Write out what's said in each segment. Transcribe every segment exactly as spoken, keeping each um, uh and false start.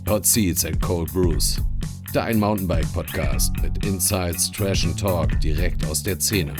Hot Seats and Cold Brews. Dein Mountainbike-Podcast mit Insights, Trash and Talk direkt aus der Szene.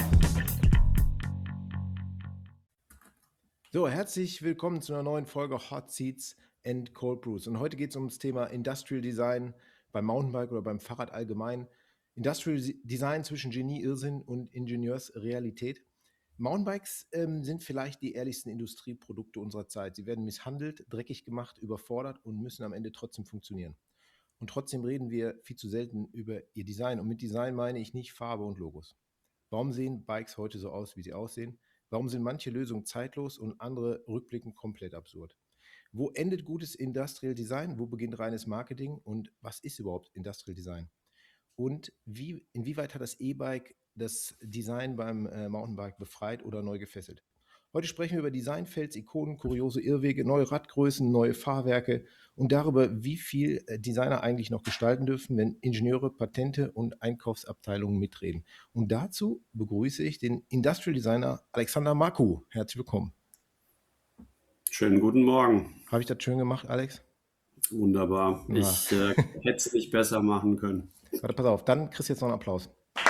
So, herzlich willkommen zu einer neuen Folge Hot Seats and Cold Brews. Und heute geht es ums Thema Industrial Design beim Mountainbike oder beim Fahrrad allgemein. Industrial Design zwischen Genie, Irrsinn und Ingenieursrealität. Mountainbikes ähm, sind vielleicht die ehrlichsten Industrieprodukte unserer Zeit. Sie werden misshandelt, dreckig gemacht, überfordert und müssen am Ende trotzdem funktionieren. Und trotzdem reden wir viel zu selten über ihr Design. Und mit Design meine ich nicht Farbe und Logos. Warum sehen Bikes heute so aus, wie sie aussehen? Warum sind manche Lösungen zeitlos und andere rückblickend komplett absurd? Wo endet gutes Industrial Design? Wo beginnt reines Marketing? Und was ist überhaupt Industrial Design? Und wie, inwieweit hat das E-Bike das Design beim äh, Mountainbike befreit oder neu gefesselt? Heute sprechen wir über Designfails, Ikonen, kuriose Irrwege, neue Radgrößen, neue Fahrwerke und darüber, wie viel äh, Designer eigentlich noch gestalten dürfen, wenn Ingenieure, Patente und Einkaufsabteilungen mitreden. Und dazu begrüße ich den Industrial Designer Alexander Marku. Herzlich willkommen. Schönen guten Morgen. Habe ich das schön gemacht, Alex? Wunderbar. Ja. Ich äh, hätte es nicht besser machen können. Warte, pass auf, dann kriegst du jetzt noch einen Applaus.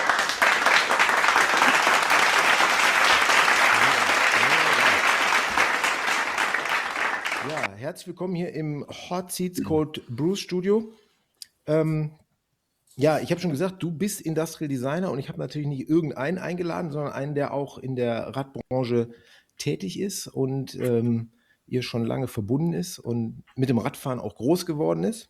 Ja, herzlich willkommen hier im Hot Seats Cold Brews Studio. Ähm, ja, ich habe schon gesagt, du bist Industrial Designer und ich habe natürlich nicht irgendeinen eingeladen, sondern einen, der auch in der Radbranche tätig ist und ähm, ihr schon lange verbunden ist und mit dem Radfahren auch groß geworden ist.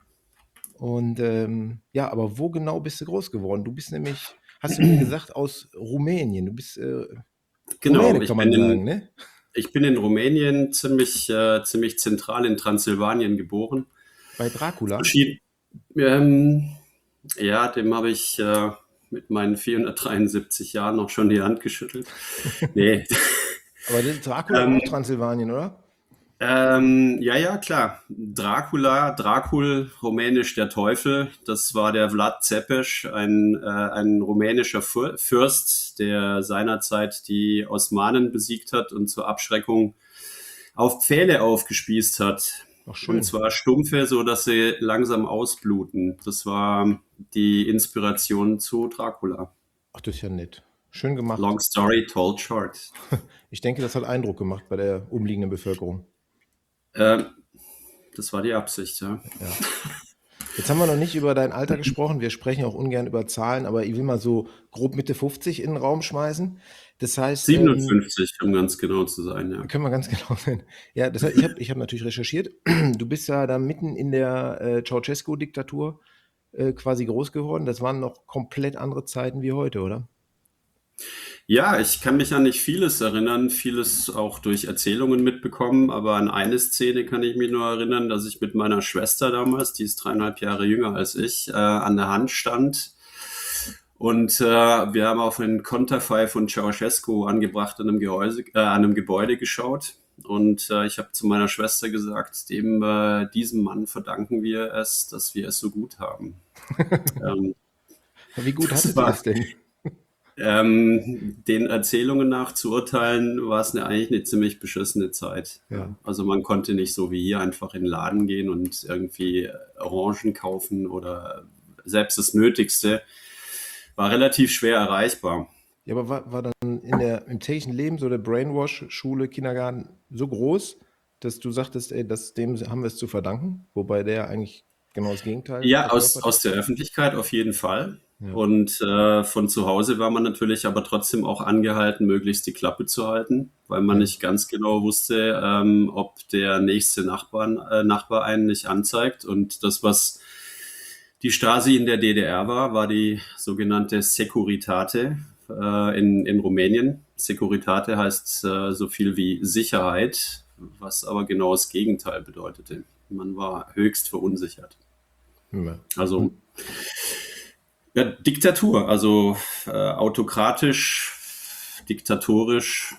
Und ähm, ja, aber wo genau bist du groß geworden? Du bist nämlich, hast du mir gesagt, aus Rumänien. Du bist äh, Genau, Rumäne, ich kann man bin, sagen, in, ne? ich bin in Rumänien ziemlich, äh, ziemlich zentral in Transsilvanien geboren. Bei Dracula? Verschied- ähm, ja, dem habe ich äh, mit meinen vierhundertdreiundsiebzig Jahren noch schon die Hand geschüttelt. Nee. Aber das Dracula Ähm, auch Transsilvanien, oder? Ähm, ja, ja, klar. Dracula, Dracul, rumänisch der Teufel. Das war der Vlad Țepeș, ein, äh, ein rumänischer Für- Fürst, der seinerzeit die Osmanen besiegt hat und zur Abschreckung auf Pfähle aufgespießt hat. Ach, schön. Und zwar stumpfe, so dass sie langsam ausbluten. Das war die Inspiration zu Dracula. Ach, das ist ja nett. Schön gemacht. Long story told short. Ich denke, das hat Eindruck gemacht bei der umliegenden Bevölkerung. Ähm, das war die Absicht, ja. Ja. Jetzt haben wir noch nicht über dein Alter gesprochen. Wir sprechen auch ungern über Zahlen, aber ich will mal so grob Mitte fünfzig in den Raum schmeißen. Das heißt, ähm, siebenundfünfzig, um ganz genau zu sein, ja. können wir ganz genau sein. Ja, das heißt, ich habe ich hab natürlich recherchiert. Du bist ja da mitten in der äh, Ceausescu-Diktatur äh, quasi groß geworden. Das waren noch komplett andere Zeiten wie heute, oder? Ja, ich kann mich an nicht vieles erinnern, vieles auch durch Erzählungen mitbekommen, aber an eine Szene kann ich mich nur erinnern, dass ich mit meiner Schwester damals, die ist dreieinhalb Jahre jünger als ich, äh, an der Hand stand. Und äh, wir haben auf ein Konterfei von Ceausescu angebracht an einem, Gehäuse, äh, an einem Gebäude geschaut. Und äh, ich habe zu meiner Schwester gesagt, dem äh, diesem Mann verdanken wir es, dass wir es so gut haben. ähm, Wie gut Das hattet ihr war- es denn? Ähm, den Erzählungen nach zu urteilen, war es eine, eigentlich eine ziemlich beschissene Zeit. Ja. Also man konnte nicht so wie hier einfach in den Laden gehen und irgendwie Orangen kaufen oder selbst das Nötigste war relativ schwer erreichbar. Ja, aber war, war dann in der, im täglichen Leben so der Brainwash, Schule, Kindergarten so groß, dass du sagtest, ey, das, dem haben wir es zu verdanken? Wobei der eigentlich genau das Gegenteil Ja, aus, verkörpert? aus der Öffentlichkeit auf jeden Fall. Ja. Und äh, von zu Hause war man natürlich aber trotzdem auch angehalten, möglichst die Klappe zu halten, weil man Ja. nicht ganz genau wusste, ähm, ob der nächste Nachbarn, äh, Nachbar einen nicht anzeigt. Und das, was die Stasi in der D D R war, war die sogenannte Securitate äh, in, in Rumänien. Securitate heißt äh, so viel wie Sicherheit, was aber genau das Gegenteil bedeutete. Man war höchst verunsichert. Ja. Also ja, Diktatur, also äh, autokratisch, diktatorisch,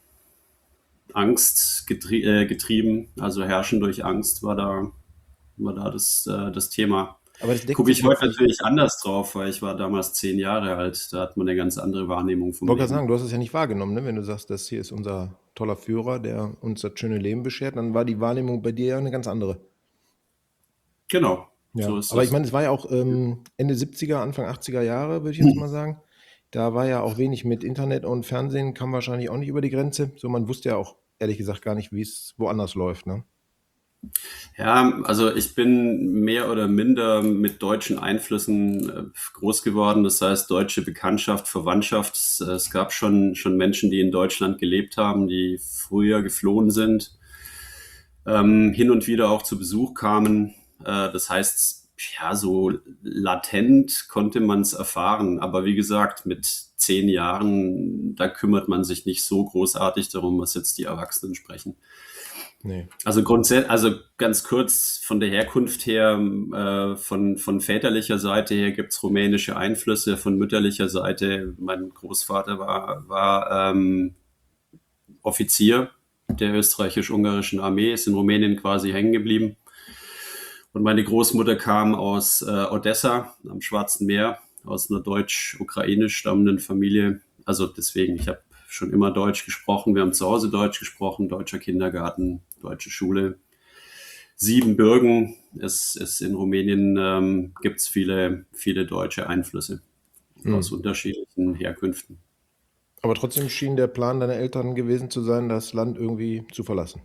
Angst getrie äh, getrieben, also Herrschen durch Angst war da, war da das, äh, das Thema. Aber das deckt Gucke sich ich heute jetzt nicht. natürlich anders drauf, weil ich war damals zehn Jahre alt, da hat man eine ganz andere Wahrnehmung Ich vom wollte gerade Leben. sagen, du hast es ja nicht wahrgenommen, ne? Wenn du sagst, das hier ist unser toller Führer, der uns das schöne Leben beschert, dann war die Wahrnehmung bei dir ja eine ganz andere. Genau, Ja, so ist aber ich das. meine, es war ja auch ähm, Ende siebziger, Anfang achtziger Jahre, würde ich jetzt mal sagen. Da war ja auch wenig mit Internet und Fernsehen, kam wahrscheinlich auch nicht über die Grenze. So, man wusste ja auch ehrlich gesagt gar nicht, wie es woanders läuft, ne? Ja, also ich bin mehr oder minder mit deutschen Einflüssen äh, groß geworden. Das heißt, deutsche Bekanntschaft, Verwandtschaft. Es, äh, es gab schon, schon Menschen, die in Deutschland gelebt haben, die früher geflohen sind, ähm, hin und wieder auch zu Besuch kamen. Äh, das heißt, ja, so latent konnte man es erfahren. Aber wie gesagt, mit zehn Jahren, da kümmert man sich nicht so großartig darum, was jetzt die Erwachsenen sprechen. Nee. Also grundsätzlich, also ganz kurz von der Herkunft her, äh, von, von väterlicher Seite her gibt's rumänische Einflüsse, von mütterlicher Seite, mein Großvater war, war ähm, Offizier der österreichisch-ungarischen Armee, ist in Rumänien quasi hängen geblieben. Und meine Großmutter kam aus äh, Odessa am Schwarzen Meer, aus einer deutsch-ukrainisch stammenden Familie. Also deswegen, ich habe schon immer Deutsch gesprochen. Wir haben zu Hause Deutsch gesprochen, deutscher Kindergarten, deutsche Schule. Siebenbürgen, es, es in Rumänien ähm, gibt es viele, viele deutsche Einflüsse aus Hm. unterschiedlichen Herkünften. Aber trotzdem schien der Plan deiner Eltern gewesen zu sein, das Land irgendwie zu verlassen.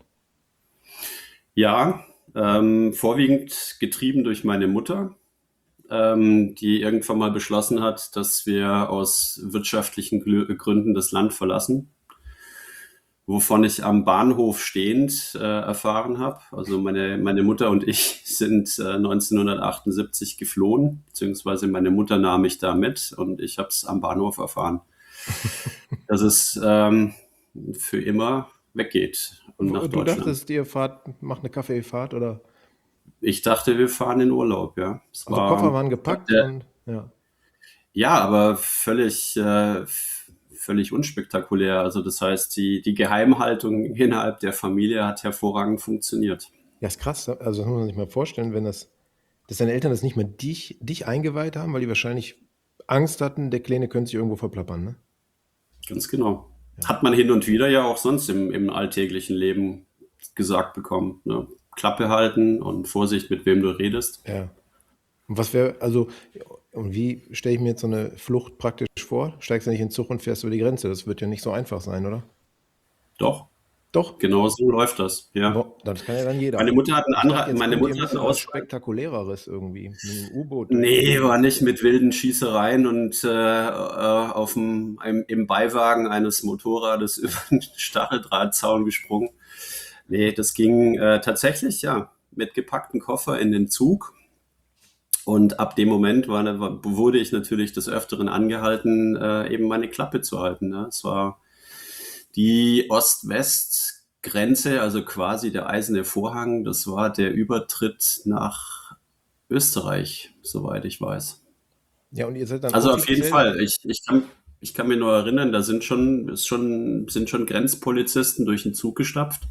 Ja, ähm, vorwiegend getrieben durch meine Mutter, ähm, die irgendwann mal beschlossen hat, dass wir aus wirtschaftlichen Glü- Gründen das Land verlassen, wovon ich am Bahnhof stehend äh, erfahren habe. Also meine, meine Mutter und ich sind äh, neunzehnhundertachtundsiebzig geflohen, beziehungsweise meine Mutter nahm mich da mit und ich habe es am Bahnhof erfahren, dass es ähm, für immer weggeht und nach Du Deutschland. dachtest, ihr fahrt, macht eine Kaffeefahrt oder? Ich dachte, wir fahren in Urlaub, ja. Es Also Koffer war waren gepackt der, und ja. ja, aber völlig, äh, völlig unspektakulär. Also das heißt, die, die Geheimhaltung innerhalb der Familie hat hervorragend funktioniert. Ja, ist krass. Also das muss man sich mal vorstellen, wenn das, dass deine Eltern das nicht mal dich, dich eingeweiht haben, weil die wahrscheinlich Angst hatten, der Kleine könnte sich irgendwo verplappern, ne? Ganz genau. Ja. Hat man hin und wieder ja auch sonst im, im alltäglichen Leben gesagt bekommen. Ne? Klappe halten und Vorsicht, mit wem du redest. Ja. Und was wäre, also, und wie stelle ich mir jetzt so eine Flucht praktisch vor? Steigst du nicht in den Zug und fährst über die Grenze? Das wird ja nicht so einfach sein, oder? Doch, Doch. genau so läuft das. Ja. Boah, das kann ja dann jeder. Meine Mutter hat einen Ich dachte, Anra jetzt meine kommt hier ein Mutter hat einen bisschen was Ausweis. Spektakuläreres irgendwie. Mit einem U-Boot durch die Nee, war Gegend. nicht mit wilden Schießereien und äh, äh, auf dem, im, im Beiwagen eines Motorrades über den Stacheldrahtzaun gesprungen. Nee, das ging äh, tatsächlich, ja, mit gepacktem Koffer in den Zug. Und ab dem Moment war, war, wurde ich natürlich des Öfteren angehalten, äh, eben meine Klappe zu halten. Ne? Es war die Ost-West-Grenze, also quasi der eiserne Vorhang. Das war der Übertritt nach Österreich, soweit ich weiß. Ja, und ihr seid dann Also auf jeden offiziell. Fall. Ich, ich kann, ich kann mir nur erinnern, da sind schon, ist schon, sind schon Grenzpolizisten durch den Zug gestapft.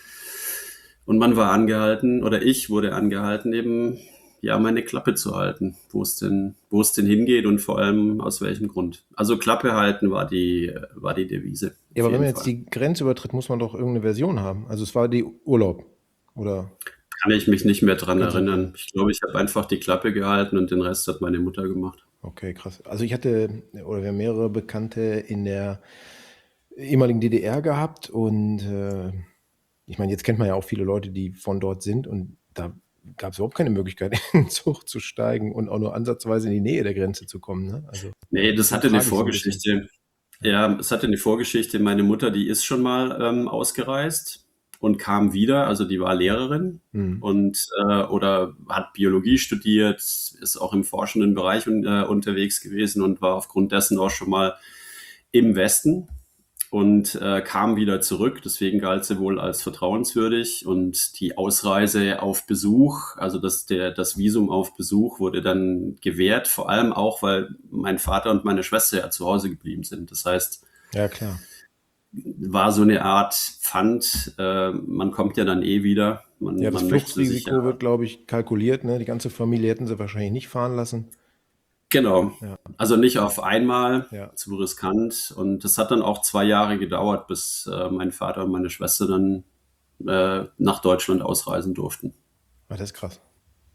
Und man war angehalten, oder ich wurde angehalten, eben ja meine Klappe zu halten, wo es denn, wo es denn hingeht und vor allem aus welchem Grund. Also Klappe halten war die, war die Devise. Ja, Auf aber wenn man jeden jetzt Fall. die Grenze übertritt, muss man doch irgendeine Version haben. Also es war die Urlaub. Oder Kann ich mich nicht mehr dran kannst du nicht mehr? erinnern. Ich glaube, ich habe einfach die Klappe gehalten und den Rest hat meine Mutter gemacht. Okay, krass. Also ich hatte, oder wir haben mehrere Bekannte in der ehemaligen D D R gehabt und äh, ich meine, jetzt kennt man ja auch viele Leute, die von dort sind und da gab es überhaupt keine Möglichkeit, in den Zug zu steigen und auch nur ansatzweise in die Nähe der Grenze zu kommen. Ne? Also Nee, das schon hatte eine tragisch so ein bisschen. Vorgeschichte. Ja. Ja, es hatte eine Vorgeschichte. Meine Mutter, die ist schon mal ähm, ausgereist und kam wieder. Also die war Lehrerin Mhm. und äh, oder hat Biologie studiert, ist auch im forschenden Bereich un, äh, unterwegs gewesen und war aufgrund dessen auch schon mal im Westen und äh, kam wieder zurück. Deswegen galt sie wohl als vertrauenswürdig und die Ausreise auf Besuch, also das, der, das Visum auf Besuch wurde dann gewährt, vor allem auch, weil mein Vater und meine Schwester ja zu Hause geblieben sind. Das heißt, Ja, klar. war so eine Art Pfand, äh, man kommt ja dann eh wieder, man, Ja, das man möchte sich Fluchtrisiko ja, wird, glaube ich, kalkuliert. Ne? Die ganze Familie hätten sie wahrscheinlich nicht fahren lassen. genau, Ja, also nicht auf einmal, ja. zu riskant und das hat dann auch zwei Jahre gedauert, bis äh, mein Vater und meine Schwester dann äh, nach Deutschland ausreisen durften. Ah, das ist krass.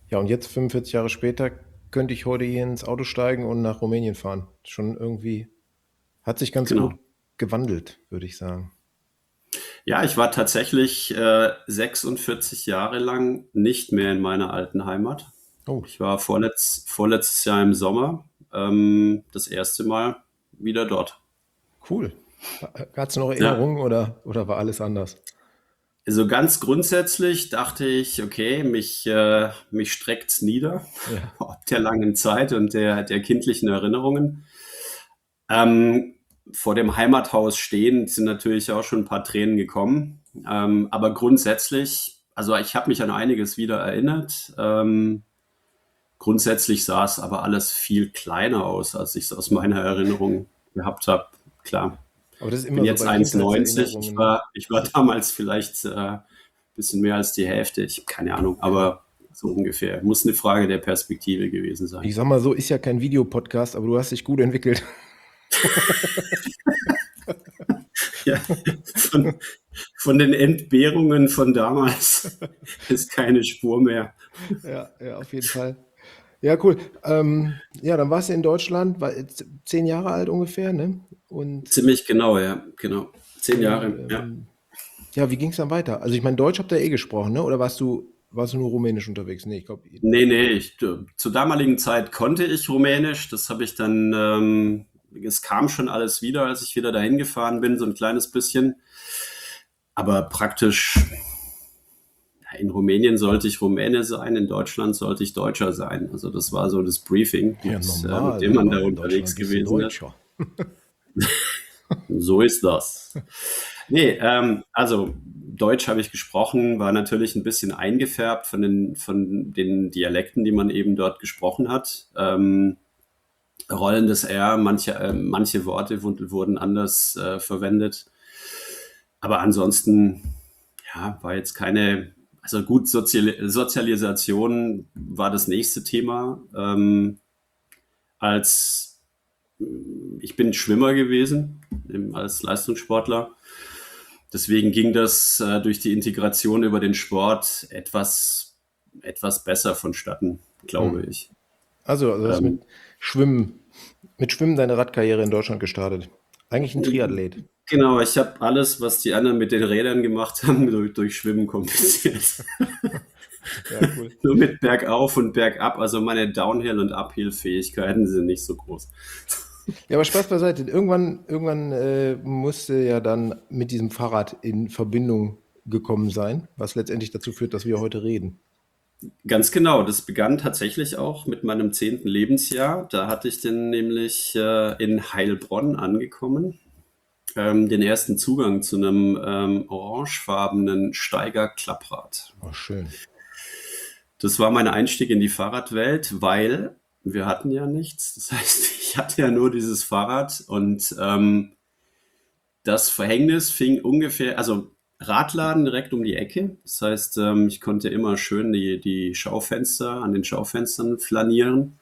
Ja, und jetzt fünfundvierzig Jahre später könnte ich heute hier ins Auto steigen und nach Rumänien fahren. Schon irgendwie hat sich ganz gut Genau. gewandelt, würde ich sagen. Ja, ich war tatsächlich äh, sechsundvierzig Jahre lang nicht mehr in meiner alten Heimat. Oh, Ich war vorletz, vorletztes Jahr im Sommer ähm, das erste Mal wieder dort. cool. Hat es noch Ja, Erinnerungen oder, oder war alles anders? also ganz grundsätzlich dachte ich, okay, mich, äh, mich streckt's nieder, Ja, ob der langen Zeit und der, der kindlichen Erinnerungen. Ähm, vor dem Heimathaus stehend sind natürlich auch schon ein paar Tränen gekommen. Ähm, aber grundsätzlich, also ich habe mich an einiges wieder erinnert. Ähm, grundsätzlich sah es aber alles viel kleiner aus, als ich es aus meiner Erinnerung gehabt habe. Klar, aber das ist bin immer so jetzt bei eins Komma neunzig. Ich Kindheitserinnerungen, ne? war, ich war damals vielleicht äh, ein bisschen mehr als die Hälfte. Ich habe keine Ahnung, Ja. aber so ungefähr. Muss eine Frage der Perspektive gewesen sein. Ich sag mal so, ist ja kein Videopodcast, aber du hast dich gut entwickelt. Ja, von, von den Entbehrungen von damals ist keine Spur mehr. Ja, ja, auf jeden Fall. Ja, cool. Ähm, ja, dann warst du in Deutschland, war jetzt zehn Jahre alt ungefähr, ne? Und, Ziemlich genau, ja, genau. Zehn und Jahre, ja. ähm, ja, wie ging es dann weiter? Also ich meine, Deutsch habt ihr eh gesprochen, ne? Oder warst du, warst du nur Rumänisch unterwegs? Nee, ich glaube, Nee, nee, ich, äh, zur damaligen Zeit konnte ich Rumänisch. Das habe ich dann, ähm, es kam schon alles wieder, als ich wieder dahin gefahren bin, so ein kleines bisschen. Aber praktisch, ja, in Rumänien sollte ich Rumäne sein, in Deutschland sollte ich Deutscher sein. Also das war so das Briefing, ja, mit, äh, mit normal, dem man aber da in Deutschland unterwegs bist du gewesen ist. Deutscher. So ist das. Nee, ähm, also Deutsch habe ich gesprochen, war natürlich ein bisschen eingefärbt von den, von den Dialekten, die man eben dort gesprochen hat. Ähm, rollendes R, manche, äh, manche Worte wurden, wurden anders äh, verwendet. Aber ansonsten, ja, war jetzt keine, also gut, Sozial Sozialisation war das nächste Thema. Ähm, als ich bin Schwimmer gewesen, im, als Leistungssportler. Deswegen ging das äh, durch die Integration über den Sport etwas, etwas besser vonstatten, Hm. glaube ich. Also, also du hast mit Ähm, Schwimmen, mit Schwimmen deine Radkarriere in Deutschland gestartet. Eigentlich ein Triathlet. genau, ich habe alles, was die anderen mit den Rädern gemacht haben, durch, durch Schwimmen kompensiert. Ja, cool. Nur mit Bergauf und Bergab, also meine Downhill- und Uphill-Fähigkeiten sind nicht so groß. Ja, aber Spaß beiseite. Irgendwann, irgendwann äh, musste ja dann mit diesem Fahrrad in Verbindung gekommen sein, was letztendlich dazu führt, dass wir heute reden. Ganz genau, das begann tatsächlich auch mit meinem zehnten Lebensjahr. Da hatte ich dann nämlich äh, in Heilbronn angekommen, ähm, den ersten Zugang zu einem ähm, orangefarbenen Steiger-Klapprad. Oh, schön. Das war mein Einstieg in die Fahrradwelt, weil wir hatten ja nichts. Das heißt, ich hatte ja nur dieses Fahrrad und ähm, das Verhängnis fing ungefähr, also Radladen direkt um die Ecke. Das heißt, ähm, ich konnte immer schön die, die Schaufenster, an den Schaufenstern flanieren.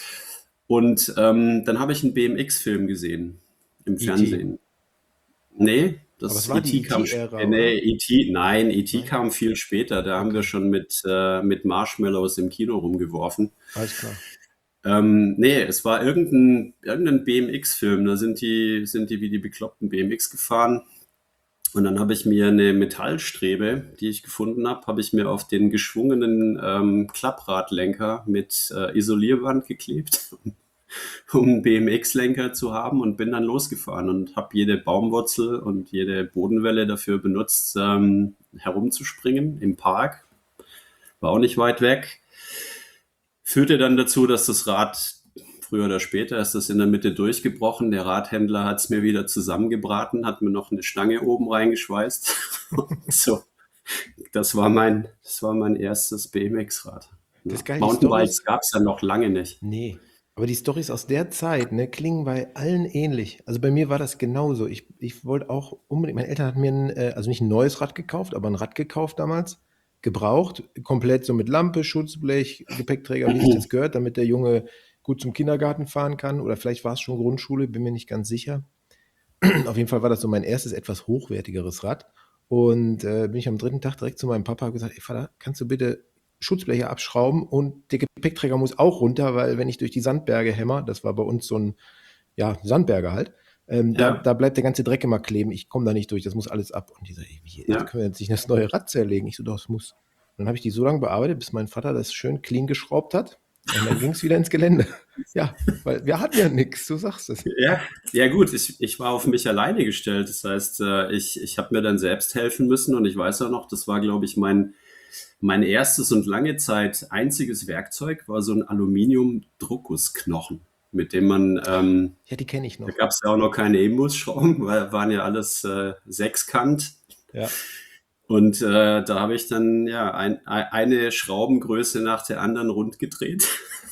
Und ähm, dann habe ich einen B M X-Film gesehen im E T. Fernsehen. Nee, Aber es das war die E T kam, sp- E T-Ära, äh, nee, oder? E T, nein, E T Nein? kam viel später. Da haben wir Okay, schon mit, äh, mit Marshmallows im Kino rumgeworfen. alles klar. Ähm, nee, es war irgendein, irgendein B M X-Film. Da sind die, sind die wie die bekloppten B M X gefahren. Und dann habe ich mir eine Metallstrebe, die ich gefunden habe, habe ich mir auf den geschwungenen ähm, Klappradlenker mit äh, Isolierband geklebt, um einen B M X-Lenker zu haben und bin dann losgefahren und habe jede Baumwurzel und jede Bodenwelle dafür benutzt, ähm, herumzuspringen im Park. War auch nicht weit weg. Führte dann dazu, dass das Rad früher oder später ist das in der Mitte durchgebrochen. Der Radhändler hat es mir wieder zusammengebraten, hat mir noch eine Stange oben reingeschweißt. So, das war mein, das war mein erstes B M X-Rad. Das ist Ja. geil, die Mountainbikes Storys. gab es ja noch lange nicht. Nee. Aber die Storys aus der Zeit, ne, klingen bei allen ähnlich. Also bei mir war das genauso. Ich, ich wollte auch unbedingt, meine Eltern hatten mir ein, äh, also nicht ein neues Rad gekauft, aber ein Rad gekauft damals. Gebraucht, komplett so mit Lampe, Schutzblech, Gepäckträger, wie sich das gehört, damit der Junge gut zum Kindergarten fahren kann. Oder vielleicht war es schon Grundschule, bin mir nicht ganz sicher. Auf jeden Fall war das so mein erstes etwas hochwertigeres Rad. Und äh, bin ich am dritten Tag direkt zu meinem Papa und gesagt, ey Vater, kannst du bitte Schutzbleche abschrauben und der Gepäckträger muss auch runter, weil wenn ich durch die Sandberge hämmer, das war bei uns so ein, ja, Sandberge halt, ähm, da, Ja, da bleibt der ganze Dreck immer kleben. Ich komme da nicht durch, das muss alles ab. Und die so, ey, wie, ja. können wir jetzt nicht das neue Rad zerlegen? Ich so, doch, es muss. Und dann habe ich die so lange bearbeitet, bis mein Vater das schön clean geschraubt hat. Und dann ging es wieder ins Gelände. Ja, weil wir hatten ja nichts, du sagst es. Ja, ja gut, ich, ich war auf mich alleine gestellt. Das heißt, äh, ich, ich habe mir dann selbst helfen müssen und ich weiß auch noch, das war, glaube ich, mein, mein erstes und lange Zeit einziges Werkzeug, war so ein Aluminium-Druckusknochen, mit dem man, ähm, Ja, die kenne ich da noch. gab es ja auch noch keine Imbusschrauben, weil waren ja alles äh, Sechskant. Ja. Und äh, da habe ich dann ja ein, ein, eine Schraubengröße nach der anderen rund gedreht.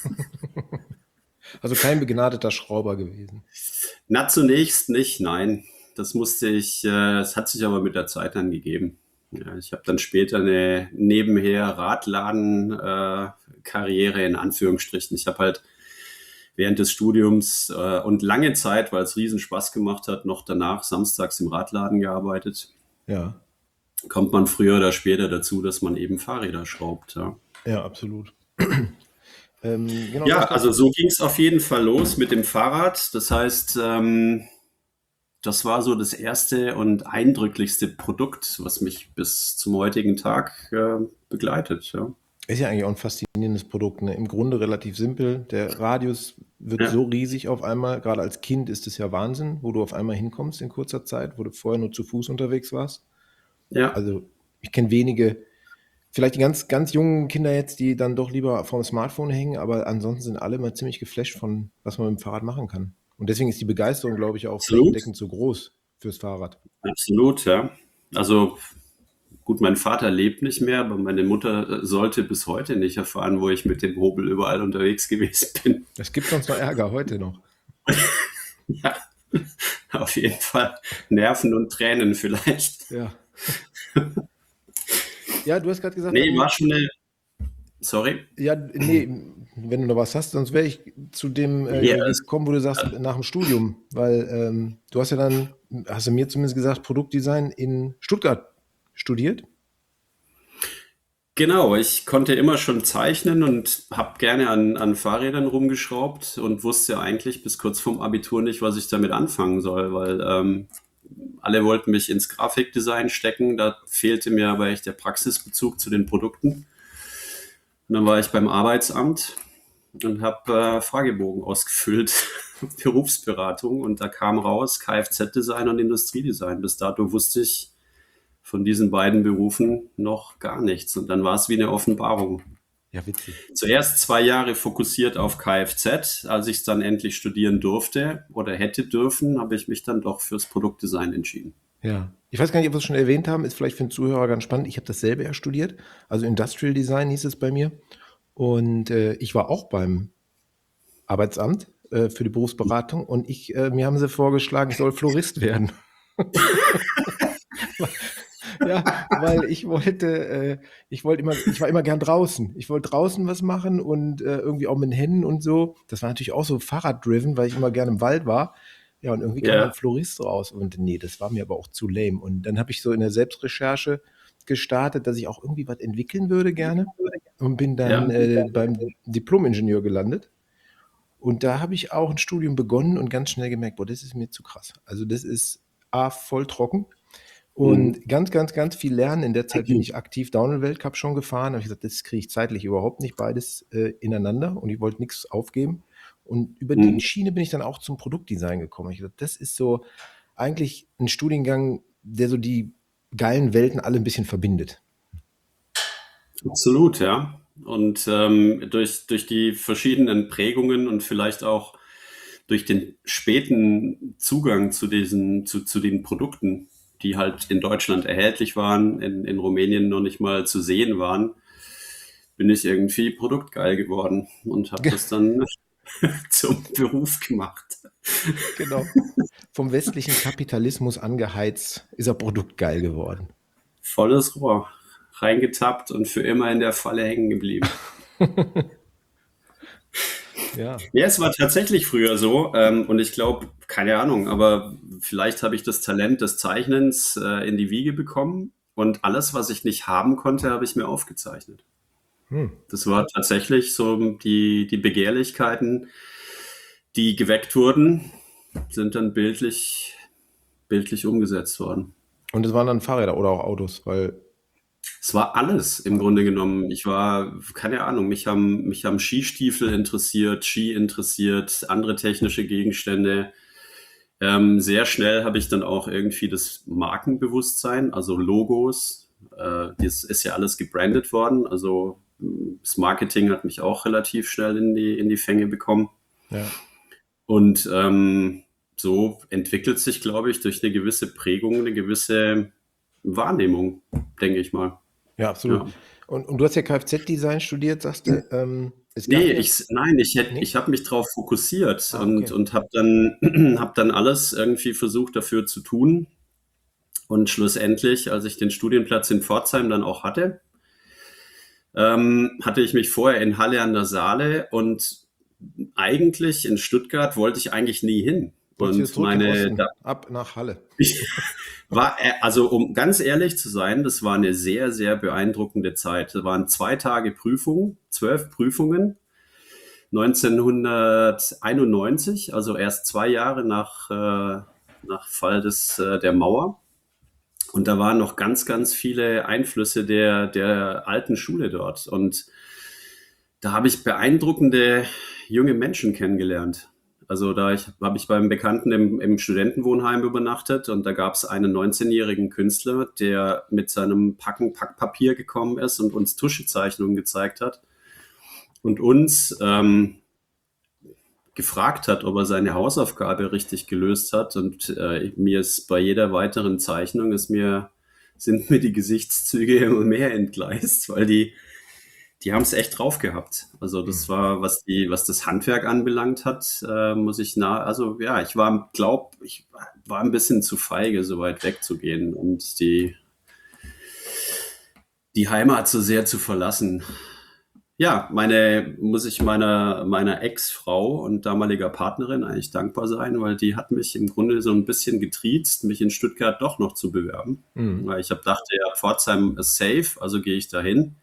Also kein begnadeter Schrauber gewesen. Na, zunächst nicht, nein. Das musste ich, äh, es hat sich aber mit der Zeit dann gegeben. Ja, ich habe dann später eine nebenher Radladen-Karriere in Anführungsstrichen. Ich habe halt während des Studiums äh, und lange Zeit, weil es riesen Spaß gemacht hat, noch danach samstags im Radladen gearbeitet. Ja, Kommt man früher oder später dazu, dass man eben Fahrräder schraubt. Ja, ja, absolut. ähm, genau, du ja hast grad, also so ging es auf jeden Fall los mit dem Fahrrad. Das heißt, ähm, das war so das erste und eindrücklichste Produkt, was mich bis zum heutigen Tag äh, begleitet. Ja. ist ja eigentlich auch ein faszinierendes Produkt. Ne? Im Grunde relativ simpel. Der Radius wird Ja, so riesig auf einmal. Gerade als Kind ist es ja Wahnsinn, wo du auf einmal hinkommst in kurzer Zeit, wo du vorher nur zu Fuß unterwegs warst. ja, Also ich kenne wenige, vielleicht die ganz, ganz jungen Kinder jetzt, die dann doch lieber vorm Smartphone hängen, aber ansonsten sind alle immer ziemlich geflasht von, was man mit dem Fahrrad machen kann. Und deswegen ist die Begeisterung, glaube ich, auch absolut, flächendeckend so groß fürs Fahrrad. absolut, ja. Also gut, mein Vater lebt nicht mehr, aber meine Mutter äh, sollte bis heute nicht erfahren, wo ich mit dem Hobel überall unterwegs gewesen bin. Es gibt sonst noch Ärger heute noch. Ja, auf jeden Fall Nerven und Tränen vielleicht. Ja. Ja, du hast gerade gesagt, Nee, war dann, schon eine, sorry. ja, nee, wenn du noch was hast, sonst wäre ich zu dem Ja, äh, es, gekommen, wo du sagst, nach dem Studium, weil ähm, du hast ja dann, hast du mir zumindest gesagt, Produktdesign in Stuttgart studiert. genau, ich konnte immer schon zeichnen und habe gerne an, an Fahrrädern rumgeschraubt und wusste eigentlich bis kurz vorm Abitur nicht, was ich damit anfangen soll, weil ähm, alle wollten mich ins Grafikdesign stecken. Da fehlte mir aber echt der Praxisbezug zu den Produkten. Und dann war ich beim Arbeitsamt und habe äh, Fragebogen ausgefüllt, Berufsberatung, und da kam raus Kfz-Design und Industriedesign. Bis dato wusste ich von diesen beiden Berufen noch gar nichts. Und dann war es wie eine Offenbarung. Ja, witzig. Zuerst zwei Jahre fokussiert auf Kfz. Als ich es dann endlich studieren durfte oder hätte dürfen, habe ich mich dann doch fürs Produktdesign entschieden. Ja. Ich weiß gar nicht, ob wir es schon erwähnt haben, ist vielleicht für den Zuhörer ganz spannend. Ich habe dasselbe ja studiert. Also Industrial Design hieß es bei mir. Und äh, ich war auch beim Arbeitsamt äh, für die Berufsberatung und ich, äh, mir haben sie vorgeschlagen, ich soll Florist werden. Ja, weil ich wollte, äh, ich wollte immer, ich war immer gern draußen. Ich wollte draußen was machen und äh, irgendwie auch mit den Händen und so. Das war natürlich auch so Fahrrad-driven, weil ich immer gern im Wald war. Ja, und irgendwie kam dann Ja, Florist raus. Und nee, das war mir aber auch zu lame. Und dann habe ich so in der Selbstrecherche gestartet, dass ich auch irgendwie was entwickeln würde gerne. Und bin dann ja, äh, beim Diplom-Ingenieur gelandet. Und da habe ich auch ein Studium begonnen und ganz schnell gemerkt, boah, das ist mir zu krass. Also das ist A, voll trocken mhm. und ganz, ganz, ganz viel lernen. In der Zeit bin ich aktiv Downhill-Weltcup schon gefahren. Da habe ich gesagt, das kriege ich zeitlich überhaupt nicht beides äh, ineinander und ich wollte nichts aufgeben. Und über die Mhm. Schiene bin ich dann auch zum Produktdesign gekommen. Ich gesagt, das ist so eigentlich ein Studiengang, der so die geilen Welten alle ein bisschen verbindet. Absolut, ja. Und ähm, durch, durch die verschiedenen Prägungen und vielleicht auch durch den späten Zugang zu diesen, zu, zu den Produkten, die halt in Deutschland erhältlich waren, in, in Rumänien noch nicht mal zu sehen waren, bin ich irgendwie produktgeil geworden und habe das dann zum Beruf gemacht. Genau. Vom westlichen Kapitalismus angeheizt ist er produktgeil geworden. Volles Rohr, reingetappt und für immer in der Falle hängen geblieben. Ja, Ja, es war tatsächlich früher so, ähm, und ich glaube, keine Ahnung, aber vielleicht habe ich das Talent des Zeichnens äh, in die Wiege bekommen und alles, was ich nicht haben konnte, habe ich mir aufgezeichnet. Hm. Das war tatsächlich so die, die Begehrlichkeiten, die geweckt wurden, sind dann bildlich, bildlich umgesetzt worden. Und es waren dann Fahrräder oder auch Autos, weil Es war alles im Grunde genommen. Ich war, keine Ahnung, mich haben, mich haben Skistiefel interessiert, Ski interessiert, andere technische Gegenstände. Ähm, sehr schnell habe ich dann auch irgendwie das Markenbewusstsein, also Logos. Äh, das ist ja alles gebrandet worden. Also mh, das Marketing hat mich auch relativ schnell in die, in die Fänge bekommen. ja. Und ähm, so entwickelt sich, glaube ich, durch eine gewisse Prägung, eine gewisse Wahrnehmung, denke ich mal. Ja, absolut. Ja. Und, und du hast ja Kfz-Design studiert, sagst du. Ähm, es gab Nee, ja. ich, nein, ich hätte, Nee? ich habe mich darauf fokussiert Ah, und, okay. und habe dann, hab dann alles irgendwie versucht dafür zu tun. Und schlussendlich, als ich den Studienplatz in Pforzheim dann auch hatte, ähm, hatte ich mich vorher in Halle an der Saale und eigentlich in Stuttgart wollte ich eigentlich nie hin. Wolltest du wieder Und zurück in den meine, Osten? da, Ab nach Halle. ich war, äh, also um ganz ehrlich zu sein, das war eine sehr, sehr beeindruckende Zeit. Das waren zwei Tage Prüfung, zwölf Prüfungen, neunzehnhunderteinundneunzig, also erst zwei Jahre nach, äh, nach Fall des, äh, der Mauer. Und da waren noch ganz, ganz viele Einflüsse der, der alten Schule dort. Und da habe ich beeindruckende junge Menschen kennengelernt. Also da ich, habe ich beim Bekannten im, im Studentenwohnheim übernachtet und da gab es einen neunzehnjährigen Künstler, der mit seinem Packen Packpapier gekommen ist und uns Tuschezeichnungen gezeigt hat und uns ähm, gefragt hat, ob er seine Hausaufgabe richtig gelöst hat. Und äh, mir ist bei jeder weiteren Zeichnung ist mir, sind mir die Gesichtszüge immer mehr entgleist, weil die, die haben es echt drauf gehabt. Also das war, was die, was das Handwerk anbelangt hat, äh, muss ich nah, also ja, ich war, glaub, ich war ein bisschen zu feige, so weit wegzugehen und die, die Heimat so sehr zu verlassen. Ja, meine, muss ich meiner, meiner Ex-Frau und damaliger Partnerin eigentlich dankbar sein, weil die hat mich im Grunde so ein bisschen getriezt, mich in Stuttgart doch noch zu bewerben. Mhm. Weil ich habe dachte, ja, Pforzheim ist safe, also gehe ich dahin.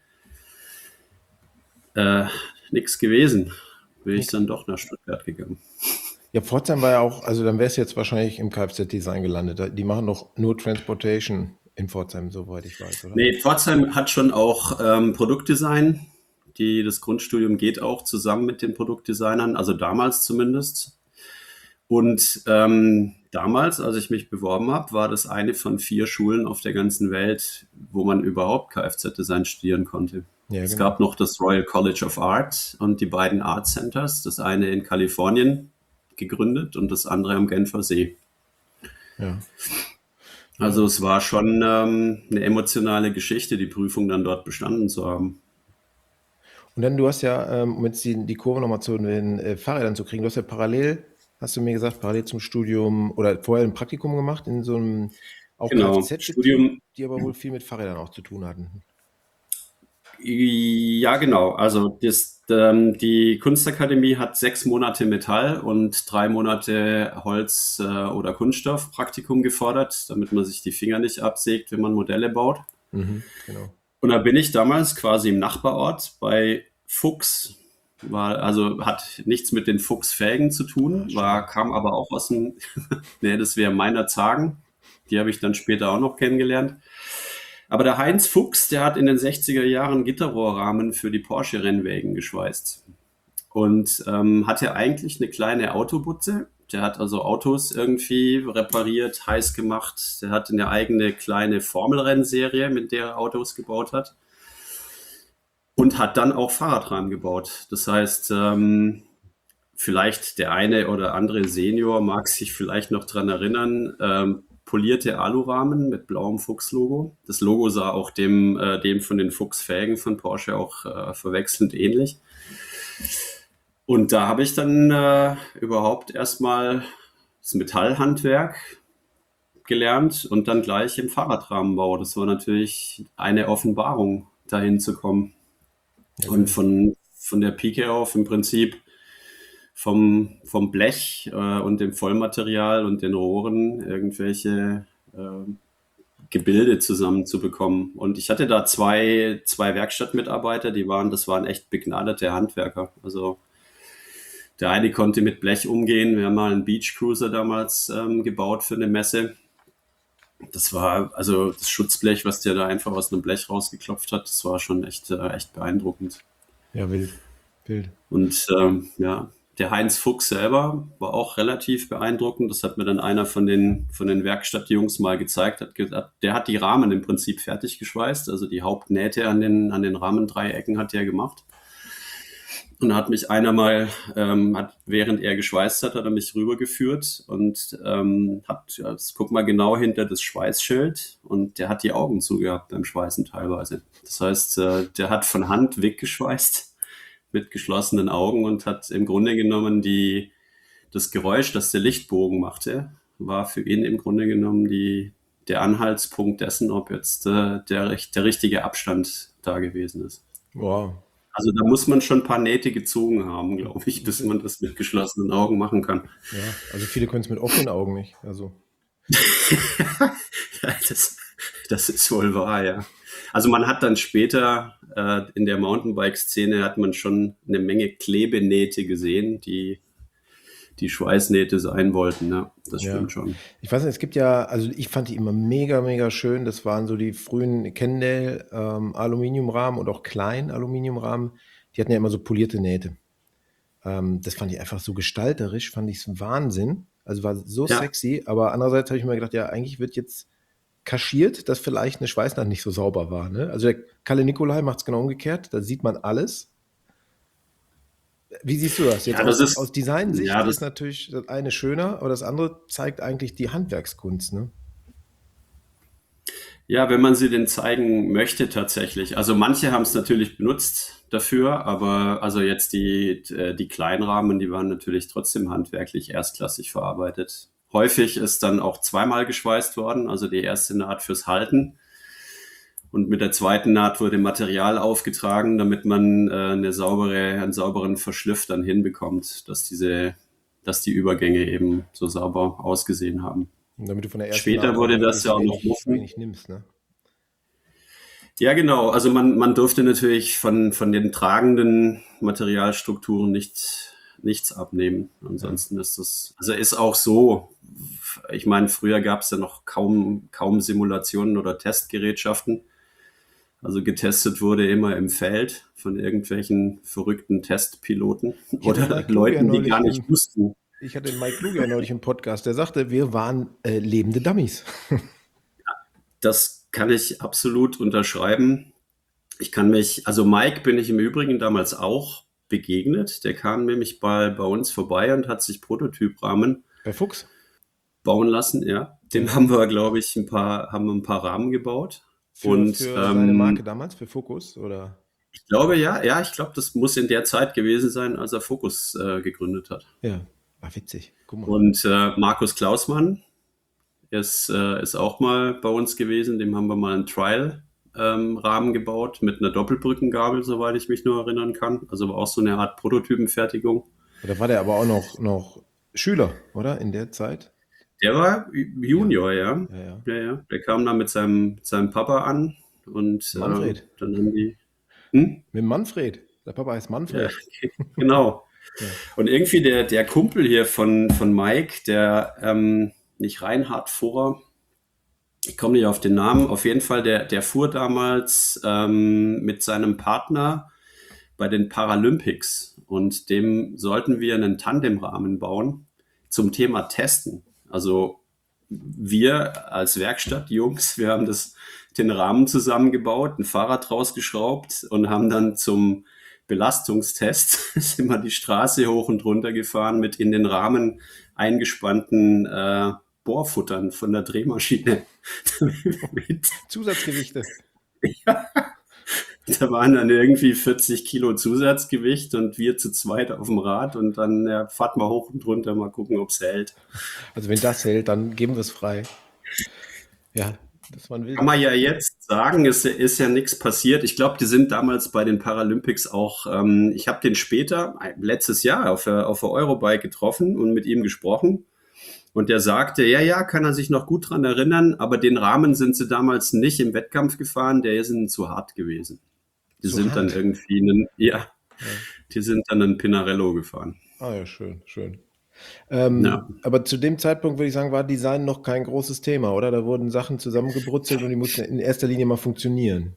Äh, nix gewesen. Bin ich Nix. dann doch nach Stuttgart gegangen. Ja, Pforzheim war ja auch, also dann wärst du jetzt wahrscheinlich im Kfz-Design gelandet. Da- Die machen doch nur Transportation in Pforzheim, soweit ich weiß, oder? Nee, Pforzheim hat schon auch ähm, Produktdesign. Die, das Grundstudium geht auch zusammen mit den Produktdesignern, also damals zumindest. Und ähm, damals, als ich mich beworben habe, war das eine von vier Schulen auf der ganzen Welt, wo man überhaupt Kfz-Design studieren konnte. Ja, Es genau. gab noch das Royal College of Art und die beiden Art Centers, das eine in Kalifornien gegründet und das andere am Genfer See. Ja. Also es war schon ähm, eine emotionale Geschichte, die Prüfung dann dort bestanden zu haben. Und dann, du hast ja, ähm, um jetzt die, die Kurve nochmal zu den äh, Fahrrädern zu kriegen, du hast ja parallel, hast du mir gesagt, parallel zum Studium oder vorher ein Praktikum gemacht in so einem auch Genau, Kfz-Betrieb, Studium, die aber wohl viel mit Fahrrädern auch zu tun hatten. ja genau, also das, ähm, die Kunstakademie hat sechs Monate Metall und drei Monate Holz äh, oder Kunststoff Praktikum gefordert, damit man sich die Finger nicht absägt, wenn man Modelle baut. Mhm, genau. Und da bin ich damals quasi im Nachbarort bei Fuchs, war, also hat nichts mit den Fuchsfelgen zu tun, war, kam aber auch aus dem, nee, das wäre meiner Zagen. Die habe ich dann später auch noch kennengelernt. Aber der Heinz Fuchs, der hat in den sechziger Jahren Gitterrohrrahmen für die Porsche-Rennwägen geschweißt. Und ähm, hatte eigentlich eine kleine Autobutze. Der hat also Autos irgendwie repariert, heiß gemacht. Der hat eine eigene kleine Formelrennserie, mit der er Autos gebaut hat. Und hat dann auch Fahrradrahmen gebaut. Das heißt, ähm, vielleicht der eine oder andere Senior mag sich vielleicht noch dran erinnern, ähm, polierte Alurahmen mit blauem Fuchs-Logo. Das Logo sah auch dem, äh, dem von den Fuchsfelgen von Porsche auch äh, verwechselnd ähnlich. Und da habe ich dann äh, überhaupt erstmal das Metallhandwerk gelernt und dann gleich im Fahrradrahmenbau. Das war natürlich eine Offenbarung, dahin zu kommen. Ja, Und geil. von, von der Pike auf im Prinzip vom, vom Blech äh, und dem Vollmaterial und den Rohren irgendwelche äh, Gebilde zusammenzubekommen. Und ich hatte da zwei, zwei Werkstattmitarbeiter, die waren, das waren echt begnadete Handwerker. Also der eine konnte mit Blech umgehen. Wir haben mal einen Beach Cruiser damals ähm, gebaut für eine Messe. Das war, also das Schutzblech, was der da einfach aus einem Blech rausgeklopft hat, das war schon echt, äh, echt beeindruckend. Ja, wild. Wild. Und ähm, ja, der Heinz Fuchs selber war auch relativ beeindruckend. Das hat mir dann einer von den, von den Werkstattjungs mal gezeigt. Hat gesagt, der hat die Rahmen im Prinzip fertig geschweißt. Also die Hauptnähte an den, an den Rahmendreiecken hat er gemacht. Und da hat mich einer mal, ähm, hat, während er geschweißt hat, hat er mich rübergeführt und ähm, hat, ja, guck mal genau hinter das Schweißschild, und der hat die Augen zugehabt beim Schweißen teilweise. Das heißt, äh, der hat von Hand weggeschweißt mit geschlossenen Augen und hat im Grunde genommen die, das Geräusch, das der Lichtbogen machte, war für ihn im Grunde genommen die, der Anhaltspunkt dessen, ob jetzt äh, der, der richtige Abstand da gewesen ist. Wow. Also da muss man schon ein paar Nähte gezogen haben, glaube ich, bis man das mit geschlossenen Augen machen kann. Ja, also viele können es mit offenen Augen nicht. Also. Ja, das, das ist wohl wahr, ja. Also man hat dann später äh, in der Mountainbike-Szene hat man schon eine Menge Klebenähte gesehen, die die Schweißnähte sein wollten. Ja, das Ja. stimmt schon. Ich weiß nicht, es gibt ja, also ich fand die immer mega, mega schön. Das waren so die frühen Kendall ähm, Aluminiumrahmen und auch kleinen Aluminiumrahmen. Die hatten ja immer so polierte Nähte. Ähm, das fand ich einfach so gestalterisch, fand ich es Wahnsinn. Also war so Ja. sexy, aber andererseits habe ich mir gedacht, ja, eigentlich wird jetzt kaschiert, dass vielleicht eine Schweißnaht nicht so sauber war. Ne? Also der Kalle Nicolai macht es genau umgekehrt, da sieht man alles. Wie siehst du das? Jetzt Ja, das aus, ist- aus Designsicht ja, das- ist natürlich das eine schöner, aber das andere zeigt eigentlich die Handwerkskunst. Ne? Ja, wenn man sie denn zeigen möchte tatsächlich. Also manche haben es natürlich benutzt dafür, aber also jetzt die, äh, die Kleinrahmen, die waren natürlich trotzdem handwerklich erstklassig verarbeitet. Häufig ist dann auch zweimal geschweißt worden, also die erste Naht fürs Halten. Und mit der zweiten Naht wurde Material aufgetragen, damit man äh, eine saubere, einen sauberen Verschliff dann hinbekommt, dass diese, dass die Übergänge eben so sauber ausgesehen haben. Und damit du von der ersten Später Naht wurde auch das ja auch noch wenig, muffen. wenig nimmst. Ne? Ja, genau. Also man, man durfte natürlich von, von den tragenden Materialstrukturen nicht, nichts abnehmen. Ansonsten ist das, also ist auch so, ich meine, früher gab es ja noch kaum, kaum Simulationen oder Testgerätschaften. Also getestet wurde immer im Feld von irgendwelchen verrückten Testpiloten hatte oder Mike Kluge ja Leuten, die neulich gar nicht im- wussten. Ich hatte den Mike Kluge ja neulich im Podcast, der sagte, wir waren äh, lebende Dummies. Das kann ich absolut unterschreiben. Ich kann mich, also Mike bin ich im Übrigen damals auch begegnet. Der kam nämlich bei, bei uns vorbei und hat sich Prototyprahmen Bei Fuchs. bauen lassen. Ja, dem haben wir, glaube ich, ein paar, haben wir ein paar Rahmen gebaut. Für, und für ähm, seine Marke damals, für Focus? Oder? ich glaube, ja, ja, ich glaube, das muss in der Zeit gewesen sein, als er Focus äh, gegründet hat. Ja, war witzig. Guck mal. Und äh, Markus Klausmann ist, äh, ist auch mal bei uns gewesen. Dem haben wir mal einen Trial-Rahmen gebaut mit einer Doppelbrückengabel, soweit ich mich nur erinnern kann. Also war auch so eine Art Prototypenfertigung. Da war der aber auch noch, noch Schüler, oder? In der Zeit? Der war Junior, ja. Ja, ja. Ja, ja. Der kam da mit seinem, mit seinem Papa an und Manfred. Äh, dann haben die. Hm? Mit Manfred. Der Papa heißt Manfred. Ja, genau. Ja. Und irgendwie der, der Kumpel hier von, von Mike, der ähm, nicht Reinhard Vorer, ich komme nicht auf den Namen, auf jeden Fall, der, der fuhr damals ähm, mit seinem Partner bei den Paralympics und dem sollten wir einen Tandemrahmen bauen zum Thema Testen. Also wir als Werkstattjungs, wir haben das, den Rahmen zusammengebaut, ein Fahrrad rausgeschraubt und haben dann zum Belastungstest sind wir die Straße hoch und runter gefahren mit in den Rahmen eingespannten äh, Bohrfuttern von der Drehmaschine. mit, Zusatzgewichte. da waren dann irgendwie vierzig Kilo Zusatzgewicht und wir zu zweit auf dem Rad und dann ja, fahrt mal hoch und runter, mal gucken, ob es hält. Also wenn das hält, dann geben wir es frei. Ja, das war ein Kann wilder. man ja jetzt sagen, es ist ja nichts passiert. Ich glaube, die sind damals bei den Paralympics auch, ähm, ich habe den später, äh, letztes Jahr auf der, auf der Eurobike getroffen und mit ihm gesprochen. Und der sagte, ja, ja, kann er sich noch gut dran erinnern, aber den Rahmen sind sie damals nicht im Wettkampf gefahren, der ist ihnen zu hart gewesen. Die Zu sind dann hart? irgendwie einen, ja, Ja. die sind dann einen Pinarello gefahren. Ah ja, schön, schön. Ja. Ähm, aber zu dem Zeitpunkt würde ich sagen, war Design noch kein großes Thema, oder? Da wurden Sachen zusammengebrutzelt und die mussten in erster Linie mal funktionieren.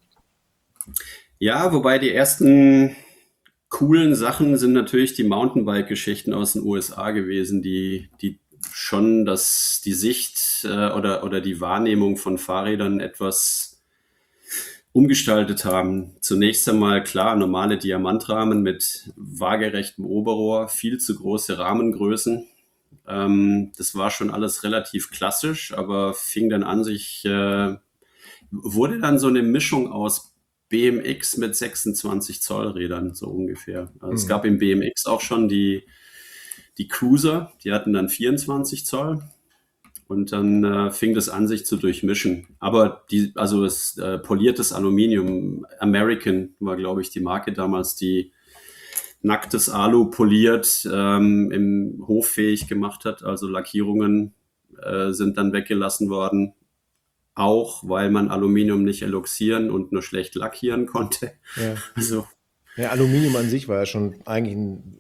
Ja, wobei die ersten coolen Sachen sind natürlich die Mountainbike-Geschichten aus den U S A gewesen, die, die schon das, die Sicht äh, oder, oder die Wahrnehmung von Fahrrädern etwas umgestaltet haben. Zunächst einmal klar, normale Diamantrahmen mit waagerechtem Oberrohr, viel zu große Rahmengrößen. Ähm, das war schon alles relativ klassisch, aber fing dann an, sich, äh, wurde dann so eine Mischung aus B M X mit sechsundzwanzig Zoll Rädern, so ungefähr. Also es Mhm. gab im B M X auch schon die, die Cruiser, die hatten dann vierundzwanzig Zoll. Und dann äh, fing das an, sich zu durchmischen. Aber die, also das äh, poliertes Aluminium, American war, glaube ich, die Marke damals, die nacktes Alu poliert ähm, im Hof fähig gemacht hat. Also Lackierungen äh, sind dann weggelassen worden. Auch weil man Aluminium nicht eloxieren und nur schlecht lackieren konnte. Ja. Also Ja, Aluminium an sich war ja schon eigentlich ein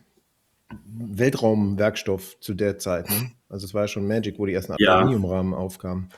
Weltraumwerkstoff zu der Zeit, ne? Also es war ja schon Magic, wo die ersten ja, Aluminiumrahmen aufkamen.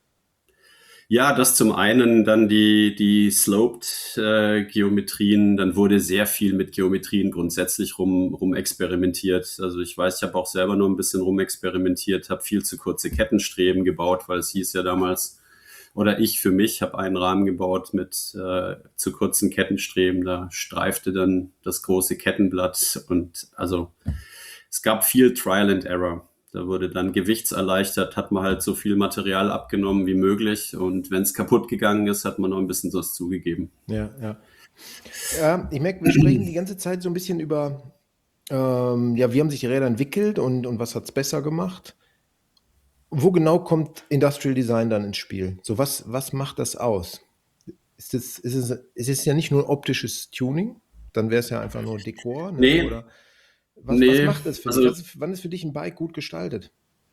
Ja, das zum einen, dann die, die Sloped-Geometrien, dann wurde sehr viel mit Geometrien grundsätzlich rum, rum experimentiert. Also ich weiß, ich habe auch selber noch ein bisschen rumexperimentiert, habe viel zu kurze Kettenstreben gebaut, weil es hieß ja damals, oder ich für mich habe einen Rahmen gebaut mit äh, zu kurzen Kettenstreben, da streifte dann das große Kettenblatt und also es gab viel Trial and Error. Da wurde dann gewichtserleichtert, hat man halt so viel Material abgenommen wie möglich. Und wenn es kaputt gegangen ist, hat man noch ein bisschen was zugegeben. Ja, ja. Ja, ich merke, wir sprechen die ganze Zeit so ein bisschen über, ähm, ja, wie haben sich die Räder entwickelt und, und was hat es besser gemacht? Wo genau kommt Industrial Design dann ins Spiel? So, was, was macht das aus? Ist es, ist es, ist es ja nicht nur optisches Tuning, dann wäre es ja einfach nur Dekor, ne? Nee, Oder was, was nee, macht das für dich? also Was, wann ist für dich ein Bike gut gestaltet?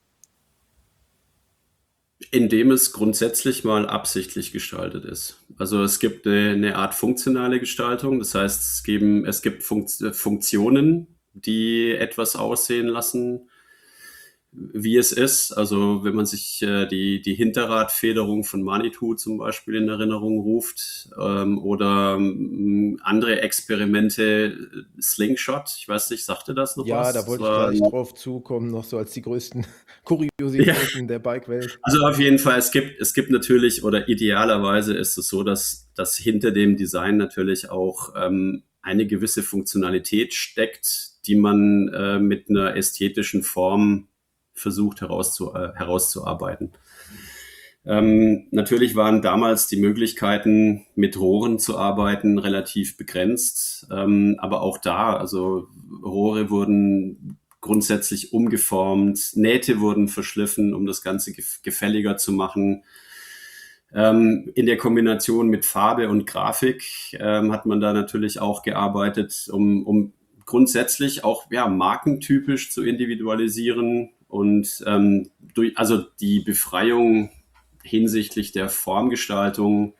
indem es grundsätzlich mal absichtlich gestaltet ist. Also es gibt eine, eine Art funktionale Gestaltung, das heißt, es, geben, es gibt Funkt, Funktionen, die etwas aussehen lassen, wie es ist. Also wenn man sich äh, die, die Hinterradfederung von Manitou zum Beispiel in Erinnerung ruft ähm, oder ähm, andere Experimente, äh, Slingshot, ich weiß nicht, sagte das noch Ja, da was? Das wollte ich war, gleich drauf zukommen, noch so als die größten ja, Kuriositäten der Bike-Welt. also auf jeden Fall, es gibt, es gibt natürlich oder idealerweise ist es so, dass, dass hinter dem Design natürlich auch ähm, eine gewisse Funktionalität steckt, die man äh, mit einer ästhetischen Form versucht herauszu, äh, herauszuarbeiten. Ähm, natürlich waren damals die Möglichkeiten, mit Rohren zu arbeiten, relativ begrenzt. Ähm, aber auch da, also Rohre wurden grundsätzlich umgeformt, Nähte wurden verschliffen, um das Ganze gef- gefälliger zu machen. Ähm, in der Kombination mit Farbe und Grafik ähm, hat man da natürlich auch gearbeitet, um, um grundsätzlich auch ja, markentypisch zu individualisieren und ähm, durch, also die Befreiung hinsichtlich der Formgestaltung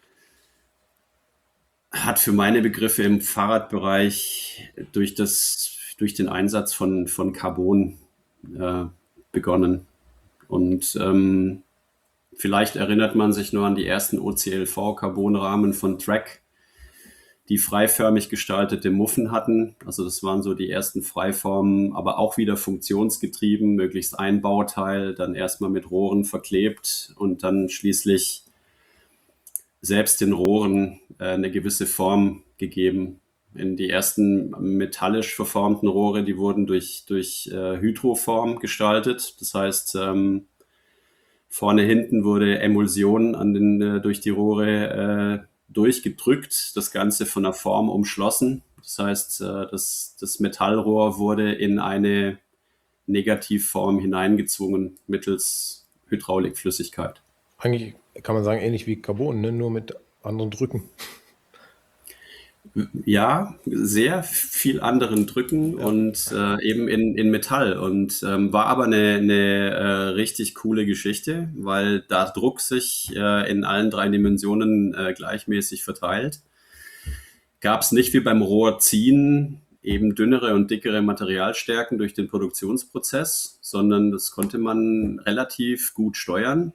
hat für meine Begriffe im Fahrradbereich durch, das, durch den Einsatz von, von Carbon äh, begonnen. Und ähm, vielleicht erinnert man sich nur an die ersten O C L V-Carbonrahmen von Trek, die freiförmig gestaltete Muffen hatten. Also das waren so die ersten Freiformen, aber auch wieder funktionsgetrieben, möglichst ein Bauteil, dann erstmal mit Rohren verklebt und dann schließlich selbst den Rohren äh, eine gewisse Form gegeben. In die ersten metallisch verformten Rohre, die wurden durch, durch äh, Hydroform gestaltet. Das heißt, ähm, vorne, hinten wurde Emulsion an den, äh, durch die Rohre äh, durchgedrückt, das Ganze von der Form umschlossen. Das heißt, äh, das, das Metallrohr wurde in eine Negativform hineingezwungen mittels Hydraulikflüssigkeit. Eigentlich kann man sagen, ähnlich wie Carbon, ne? Nur mit anderen Drücken. Ja, sehr viel anderen Drücken Ja. und äh, eben in, in Metall und ähm, war aber eine, eine äh, richtig coole Geschichte, weil da Druck sich äh, in allen drei Dimensionen äh, gleichmäßig verteilt. Gab es nicht wie beim Rohrziehen eben dünnere und dickere Materialstärken durch den Produktionsprozess, sondern das konnte man relativ gut steuern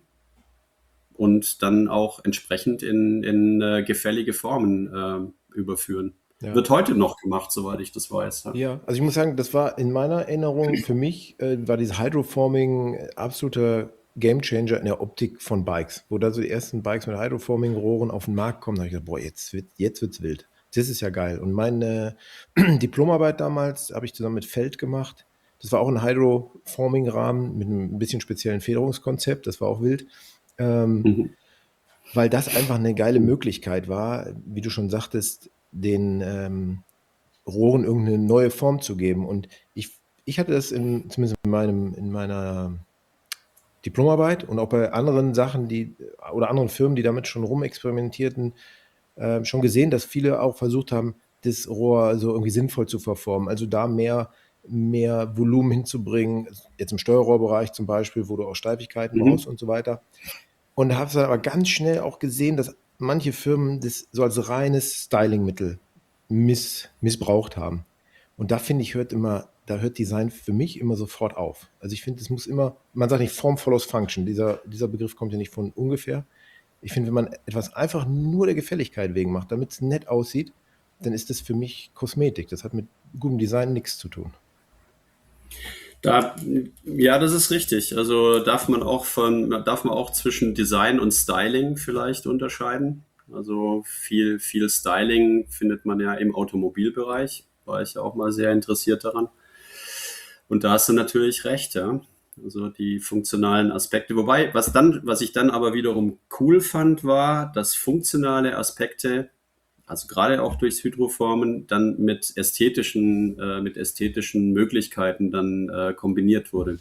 und dann auch entsprechend in, in äh, gefällige Formen äh, überführen. Ja. Wird heute noch gemacht, soweit ich das weiß. Ja. Ja, also ich muss sagen, das war in meiner Erinnerung für mich, äh, war dieses Hydroforming äh, absoluter Gamechanger in der Optik von Bikes, wo da so die ersten Bikes mit Hydroforming-Rohren auf den Markt kommen. Da habe ich gedacht, boah, jetzt wird, jetzt wird's wild. Das ist ja geil. Und meine Diplomarbeit damals habe ich zusammen mit Feld gemacht. Das war auch ein Hydroforming-Rahmen mit einem bisschen speziellen Federungskonzept. Das war auch wild. Ähm, Mhm. weil das einfach eine geile Möglichkeit war, wie du schon sagtest, den ähm, Rohren irgendeine neue Form zu geben. Und ich, ich hatte das in, zumindest in, meinem, in meiner Diplomarbeit und auch bei anderen Sachen, die oder anderen Firmen, die damit schon rumexperimentierten, äh, schon gesehen, dass viele auch versucht haben, das Rohr so irgendwie sinnvoll zu verformen. Also da mehr, mehr Volumen hinzubringen, jetzt im Steuerrohrbereich zum Beispiel, wo du auch Steifigkeiten Mhm. brauchst und so weiter. Und habe dann aber ganz schnell auch gesehen, dass manche Firmen das so als reines Stylingmittel miss, missbraucht haben. Und da finde ich, hört immer, da hört Design für mich immer sofort auf. Also ich finde, es muss immer, man sagt nicht Form follows Function. Dieser, dieser Begriff kommt ja nicht von ungefähr. Ich finde, wenn man etwas einfach nur der Gefälligkeit wegen macht, damit es nett aussieht, dann ist das für mich Kosmetik. Das hat mit gutem Design nichts zu tun. Da, ja, das ist richtig. Also darf man auch von, darf man auch zwischen Design und Styling vielleicht unterscheiden. Also viel, viel Styling findet man ja im Automobilbereich. War ich ja auch mal sehr interessiert daran. Und da hast du natürlich recht, ja. Also die funktionalen Aspekte. Wobei, was dann, was ich dann aber wiederum cool fand, war, dass funktionale Aspekte, also gerade auch durchs Hydroformen, dann mit ästhetischen, äh, mit ästhetischen Möglichkeiten dann äh, kombiniert wurde.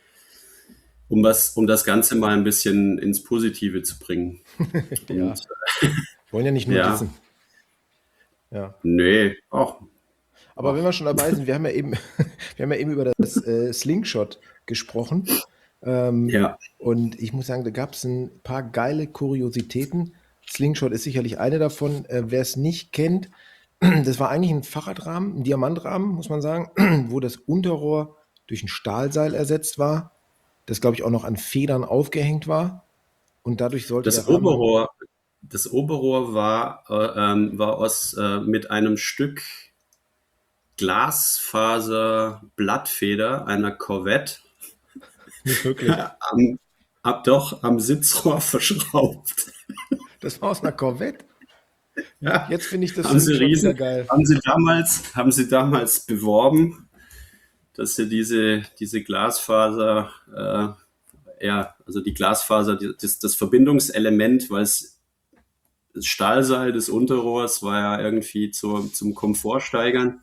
Um was, um das Ganze mal ein bisschen ins Positive zu bringen. Ja, Und wollen ja nicht äh, nur ja, dissen. Ja. nee, auch. Aber wenn Ach, wir schon dabei sind, wir haben ja eben, wir haben ja eben über das äh, Slingshot gesprochen. Ähm, ja, und ich muss sagen, da gab es ein paar geile Kuriositäten. Slingshot ist sicherlich eine davon. Äh, wer es nicht kennt, das war eigentlich ein Fahrradrahmen, ein Diamantrahmen, muss man sagen, wo das Unterrohr durch ein Stahlseil ersetzt war, das, glaube ich, auch noch an Federn aufgehängt war. Und dadurch sollte der das Rahmen. Oberrohr, das Oberrohr war, äh, ähm, war aus, äh, mit einem Stück Glasfaser-Blattfeder einer Corvette Nicht wirklich. am, ab doch am Sitzrohr verschraubt. Das war aus einer Corvette. Ja, Jetzt finde ich das haben sie Slingshot wieder riesen, geil. haben sie damals, haben sie damals beworben, dass sie diese, diese Glasfaser, äh, ja, also die Glasfaser, die, das, das Verbindungselement, weil es das Stahlseil des Unterrohrs war ja irgendwie zu, zum Komfortsteigern.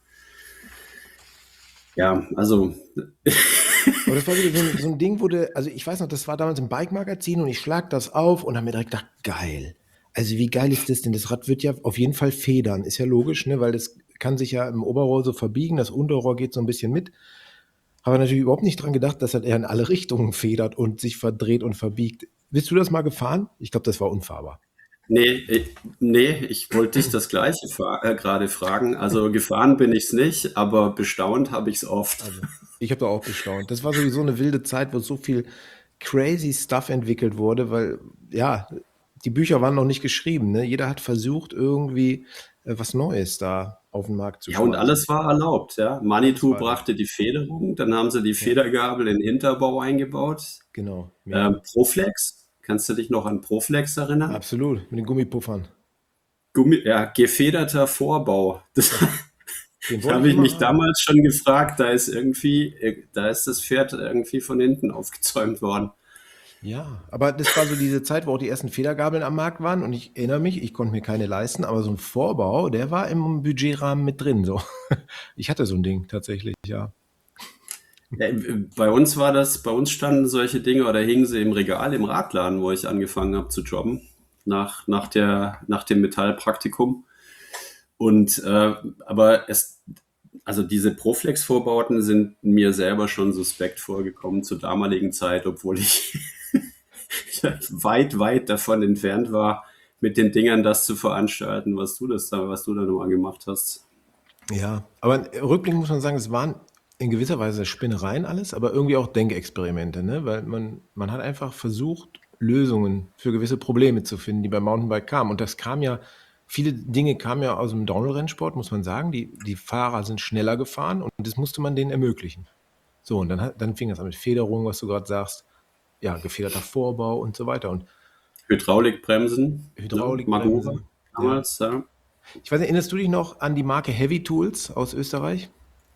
Ja, also Aber das war wieder so ein, so ein Ding, wo du, also ich weiß noch, das war damals im Bike-Magazin und ich schlag das auf und habe mir direkt gedacht, geil. Also wie geil ist das denn? Das Rad wird ja auf jeden Fall federn, ist ja logisch, ne? Weil das kann sich ja im Oberrohr so verbiegen, das Unterrohr geht so ein bisschen mit. Habe natürlich überhaupt nicht dran gedacht, dass das eher in alle Richtungen federt und sich verdreht und verbiegt. Bist du das mal gefahren? Ich glaube, das war unfahrbar. nee, ich, nee, ich wollte dich das Gleiche fra äh, gerade fragen. Also gefahren bin ich es nicht, aber bestaunt habe ich es oft. Also, ich habe da auch bestaunt. Das war sowieso eine wilde Zeit, wo so viel crazy Stuff entwickelt wurde, weil, ja, die Bücher waren noch nicht geschrieben. Ne? Jeder hat versucht, irgendwie äh, was Neues da auf den Markt zu Ja, und schmeißen. alles war erlaubt, ja. Alles Manitou war erlaubt. brachte die Federung, dann haben sie die Ja, Federgabel in den Hinterbau eingebaut. genau. Ja, Ähm, Proflex, kannst du dich noch an Proflex erinnern? absolut. Mit den Gummipuffern. Gummi, ja, gefederter Vorbau. Das Ja, den wollte ich habe ich immer mich haben. damals schon gefragt. Da ist irgendwie, äh, da ist das Pferd irgendwie von hinten aufgezäumt worden. Ja, aber das war so diese Zeit, wo auch die ersten Federgabeln am Markt waren und ich erinnere mich, ich konnte mir keine leisten, aber so ein Vorbau, der war im Budgetrahmen mit drin. So. Ich hatte so ein Ding tatsächlich, ja. Ja, äh, bei uns war das, bei uns standen solche Dinge oder hingen sie im Regal im Radladen, wo ich angefangen habe zu jobben, nach, nach der, nach dem Metallpraktikum. Und äh, aber es, also diese Proflex-Vorbauten sind mir selber schon suspekt vorgekommen zur damaligen Zeit, obwohl ich weit, weit davon entfernt war, mit den Dingern das zu veranstalten, was du das da, was du da nochmal gemacht hast. Ja, aber rückblickend muss man sagen, es waren in gewisser Weise Spinnereien alles, aber irgendwie auch Denkexperimente, ne? Weil man, man hat einfach versucht, Lösungen für gewisse Probleme zu finden, die beim Mountainbike kamen. Und das kam ja, viele Dinge kamen ja aus dem Downhill-Rennsport, muss man sagen. Die, die Fahrer sind schneller gefahren und das musste man denen ermöglichen. So, und dann, hat- dann fing das an mit Federung, was du gerade sagst, ja, gefederter Vorbau und so weiter. Und Hydraulikbremsen, ne? Magura Hydraulikbremsen, ja. damals, ja. Ich weiß nicht, erinnerst du dich noch an die Marke Heavy Tools aus Österreich?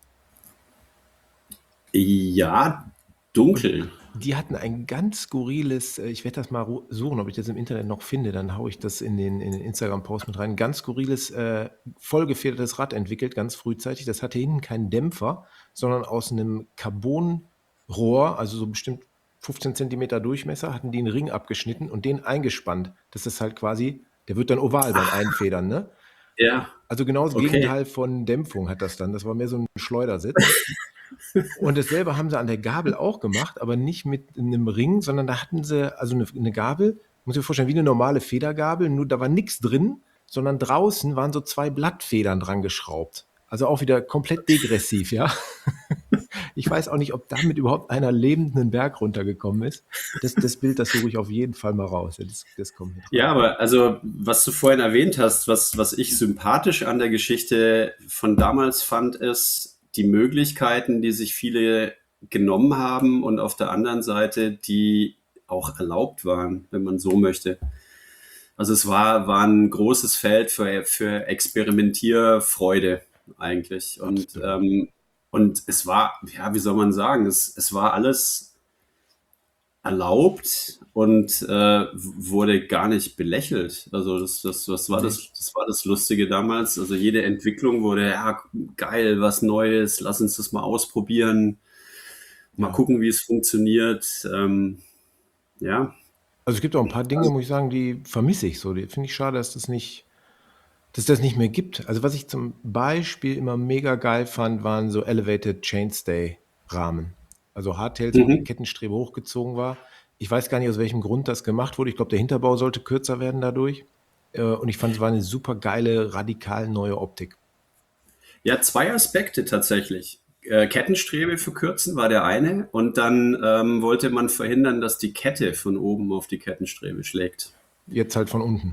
Ja, dunkel. Die hatten ein ganz skurriles, äh, ich werde das mal ru- suchen, ob ich das im Internet noch finde, dann haue ich das in den, in den Instagram-Post mit rein. Ein ganz skurriles, äh, vollgefedertes Rad entwickelt, ganz frühzeitig. Das hatte hinten keinen Dämpfer, sondern aus einem Carbonrohr, also so bestimmt fünfzehn Zentimeter Durchmesser, hatten die einen Ring abgeschnitten und den eingespannt. Das ist halt quasi, der wird dann oval beim Einfedern, ne? Ja, Also genau das okay. Gegenteil von Dämpfung hat das dann. Das war mehr so ein Schleudersitz. Und dasselbe haben sie an der Gabel auch gemacht, aber nicht mit einem Ring, sondern da hatten sie also eine, eine Gabel, muss ich mir vorstellen, wie eine normale Federgabel, nur da war nichts drin, sondern draußen waren so zwei Blattfedern dran geschraubt. Also auch wieder komplett degressiv, ja. Ich weiß auch nicht, ob damit überhaupt einer lebend einen Berg runtergekommen ist. Das, das Bild, das suche ich auf jeden Fall mal raus. Das, das kommt mit rein. Ja, aber also, was du vorhin erwähnt hast, was, was ich sympathisch an der Geschichte von damals fand, ist die Möglichkeiten, die sich viele genommen haben und auf der anderen Seite, die auch erlaubt waren, wenn man so möchte. Also es war, war ein großes Feld für, für Experimentierfreude eigentlich. Und, Absolut. ähm, und es war, ja, wie soll man sagen, es, es war alles erlaubt und äh, wurde gar nicht belächelt. Also das, das, das, war das, das war das Lustige damals. Also jede Entwicklung wurde, ja, geil, was Neues, lass uns das mal ausprobieren, mal Ja. gucken, wie es funktioniert. Ähm, ja, Also es gibt auch ein paar Dinge, muss ich sagen, die vermisse ich so. Die finde ich schade, dass das nicht, dass das nicht mehr gibt. Also was ich zum Beispiel immer mega geil fand, waren so Elevated Chainstay-Rahmen. Also Hardtails, wo die mhm. Kettenstrebe hochgezogen war. Ich weiß gar nicht, aus welchem Grund das gemacht wurde. Ich glaube, der Hinterbau sollte kürzer werden dadurch. Äh, Und ich fand, es war eine super geile, radikal neue Optik. Ja, zwei Aspekte tatsächlich. Äh, Kettenstrebe verkürzen war der eine und dann ähm, wollte man verhindern, dass die Kette von oben auf die Kettenstrebe schlägt. Jetzt halt von unten.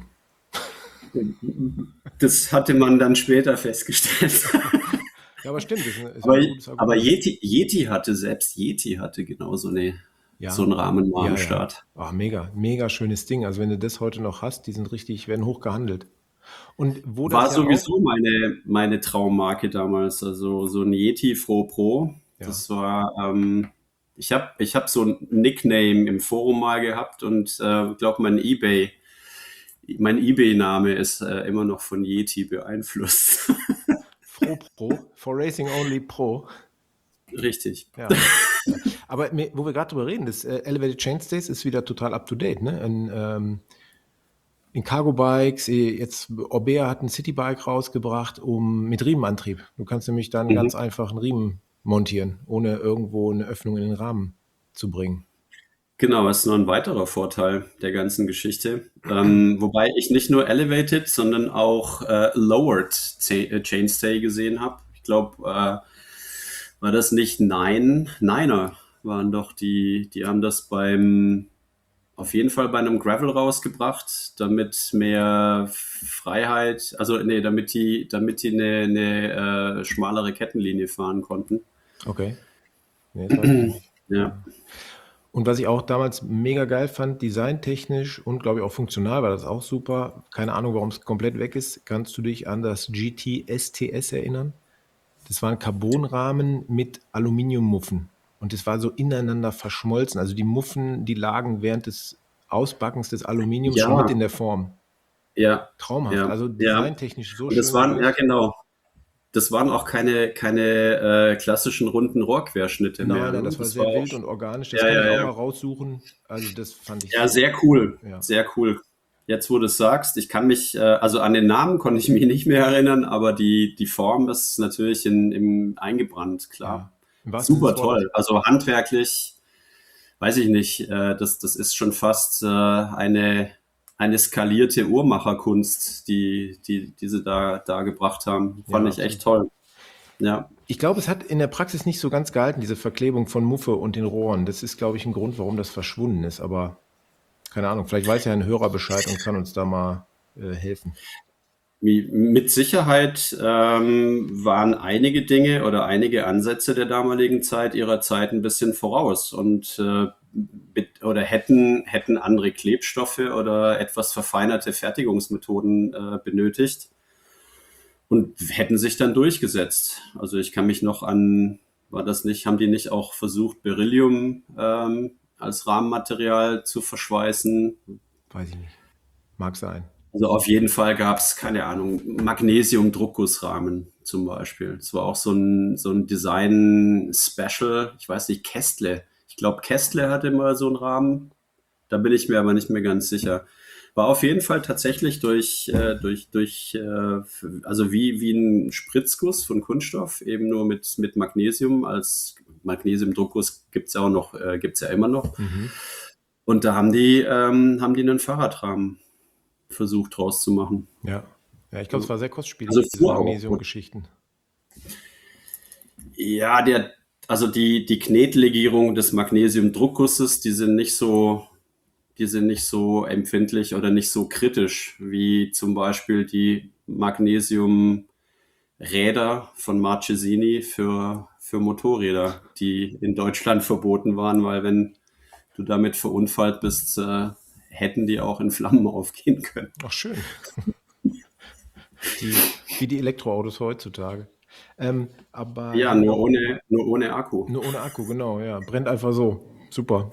Das hatte man dann später festgestellt. Ja, aber stimmt, ist ein, ist Aber, ein gutes aber Argument. Yeti, Yeti hatte, selbst Yeti hatte genau so, eine, so einen Ja, Rahmen mal ja, am ja. Start. Ah, mega, mega schönes Ding. Also wenn du das heute noch hast, die sind richtig, werden hoch gehandelt. Und wo War das ja auch, sowieso meine, meine Traummarke damals. Also so ein Yeti Fro Pro. ja, Das war, ähm, ich habe ich hab so ein Nickname im Forum mal gehabt und ich äh, glaube, mein eBay, mein eBay-Name ist äh, immer noch von Yeti beeinflusst. Fro Pro, for Racing Only Pro. Richtig. Ja. Ja. Aber mir, wo wir gerade drüber reden, das äh, Elevated Chainstays ist wieder total up to date, ne? In, ähm, in Cargo Bikes, eh, jetzt Orbea hat ein Citybike rausgebracht, um mit Riemenantrieb. Du kannst nämlich dann Mhm. ganz einfach einen Riemen montieren, ohne irgendwo eine Öffnung in den Rahmen zu bringen. Genau, das ist noch ein weiterer Vorteil der ganzen Geschichte. Ähm, wobei ich nicht nur Elevated, sondern auch äh, Lowered Cha- äh, Chainstay gesehen habe. Ich glaube, äh, war das nicht Nine? Niner waren doch die, die haben das beim, auf jeden Fall bei einem Gravel rausgebracht, damit mehr Freiheit, also nee, damit die, damit die eine, eine äh, schmalere Kettenlinie fahren konnten. Okay. Nee, das weiß ich nicht. Ja. Und was ich auch damals mega geil fand, designtechnisch und glaube ich auch funktional war das auch super. Keine Ahnung, warum es komplett weg ist. Kannst du dich an das G T S T S erinnern? Das war ein Carbonrahmen mit Aluminiummuffen. Und das war so ineinander verschmolzen. Also die Muffen, die lagen während des Ausbackens des Aluminiums schon mit Ja, in der Form. ja, Traumhaft. ja, Also ja. designtechnisch so Und das schön waren, ja gelöst. genau, das waren auch keine, keine äh, klassischen runden Rohrquerschnitte Nein, mehr. nein, Ne? das war Das war sehr auch, wild und organisch. Das ja, kann ich ja, auch ja. mal raussuchen. Also das fand ich Ja, so, sehr cool, ja. sehr cool. jetzt wo du es sagst, ich kann mich, äh, also an den Namen konnte ich mich nicht mehr erinnern, aber die, die Form ist natürlich in, im, eingebrannt, klar. Ja, im wahrsten Sinne Super des Wortes. toll. Also handwerklich, weiß ich nicht, äh, das, das ist schon fast äh, eine, eine skalierte Uhrmacherkunst, die, die, die sie da, da gebracht haben. Ja, Fand ich absolut. echt toll. Ja. Ich glaube, es hat in der Praxis nicht so ganz gehalten, diese Verklebung von Muffe und den Rohren. Das ist, glaube ich, ein Grund, warum das verschwunden ist. Aber keine Ahnung, vielleicht weiß ja ein Hörer Bescheid und kann uns da mal äh, helfen. Wie- Mit Sicherheit ähm, waren einige Dinge oder einige Ansätze der damaligen Zeit ihrer Zeit ein bisschen voraus und äh, mit, oder hätten, hätten andere Klebstoffe oder etwas verfeinerte Fertigungsmethoden äh, benötigt und hätten sich dann durchgesetzt. Also ich kann mich noch an, war das nicht, haben die nicht auch versucht, Beryllium ähm, als Rahmenmaterial zu verschweißen? Weiß ich nicht. Mag sein. Also auf jeden Fall gab es, keine Ahnung, Magnesium-Druckgussrahmen zum Beispiel. Das war auch so ein, so ein Design-Special. Ich weiß nicht, Kestle. Ich glaube, Kestle hatte mal so einen Rahmen. Da bin ich mir aber nicht mehr ganz sicher. War auf jeden Fall tatsächlich durch, äh, durch, durch äh, also wie, wie ein Spritzguss von Kunststoff, eben nur mit, mit Magnesium als Magnesium-Druckguss gibt's ja auch noch, äh, gibt's ja immer noch. Mhm. Und da haben die, ähm, haben die einen Fahrradrahmen versucht rauszumachen. Ja. Ja, ich glaube, es war sehr kostspielig, Also diese fuhr auch. Magnesium-Geschichten. Ja, der, also die, die Knetlegierung des Magnesiumdruckgusses, die sind nicht so, die sind nicht so empfindlich oder nicht so kritisch wie zum Beispiel die Magnesiumräder von Marchesini für, für Motorräder, die in Deutschland verboten waren, weil wenn du damit verunfallt bist, äh, hätten die auch in Flammen aufgehen können. Ach, schön. Die, wie die Elektroautos heutzutage. Ähm, aber Ja, nur ohne, nur ohne Akku. nur ohne Akku, genau, ja. Brennt einfach so. Super.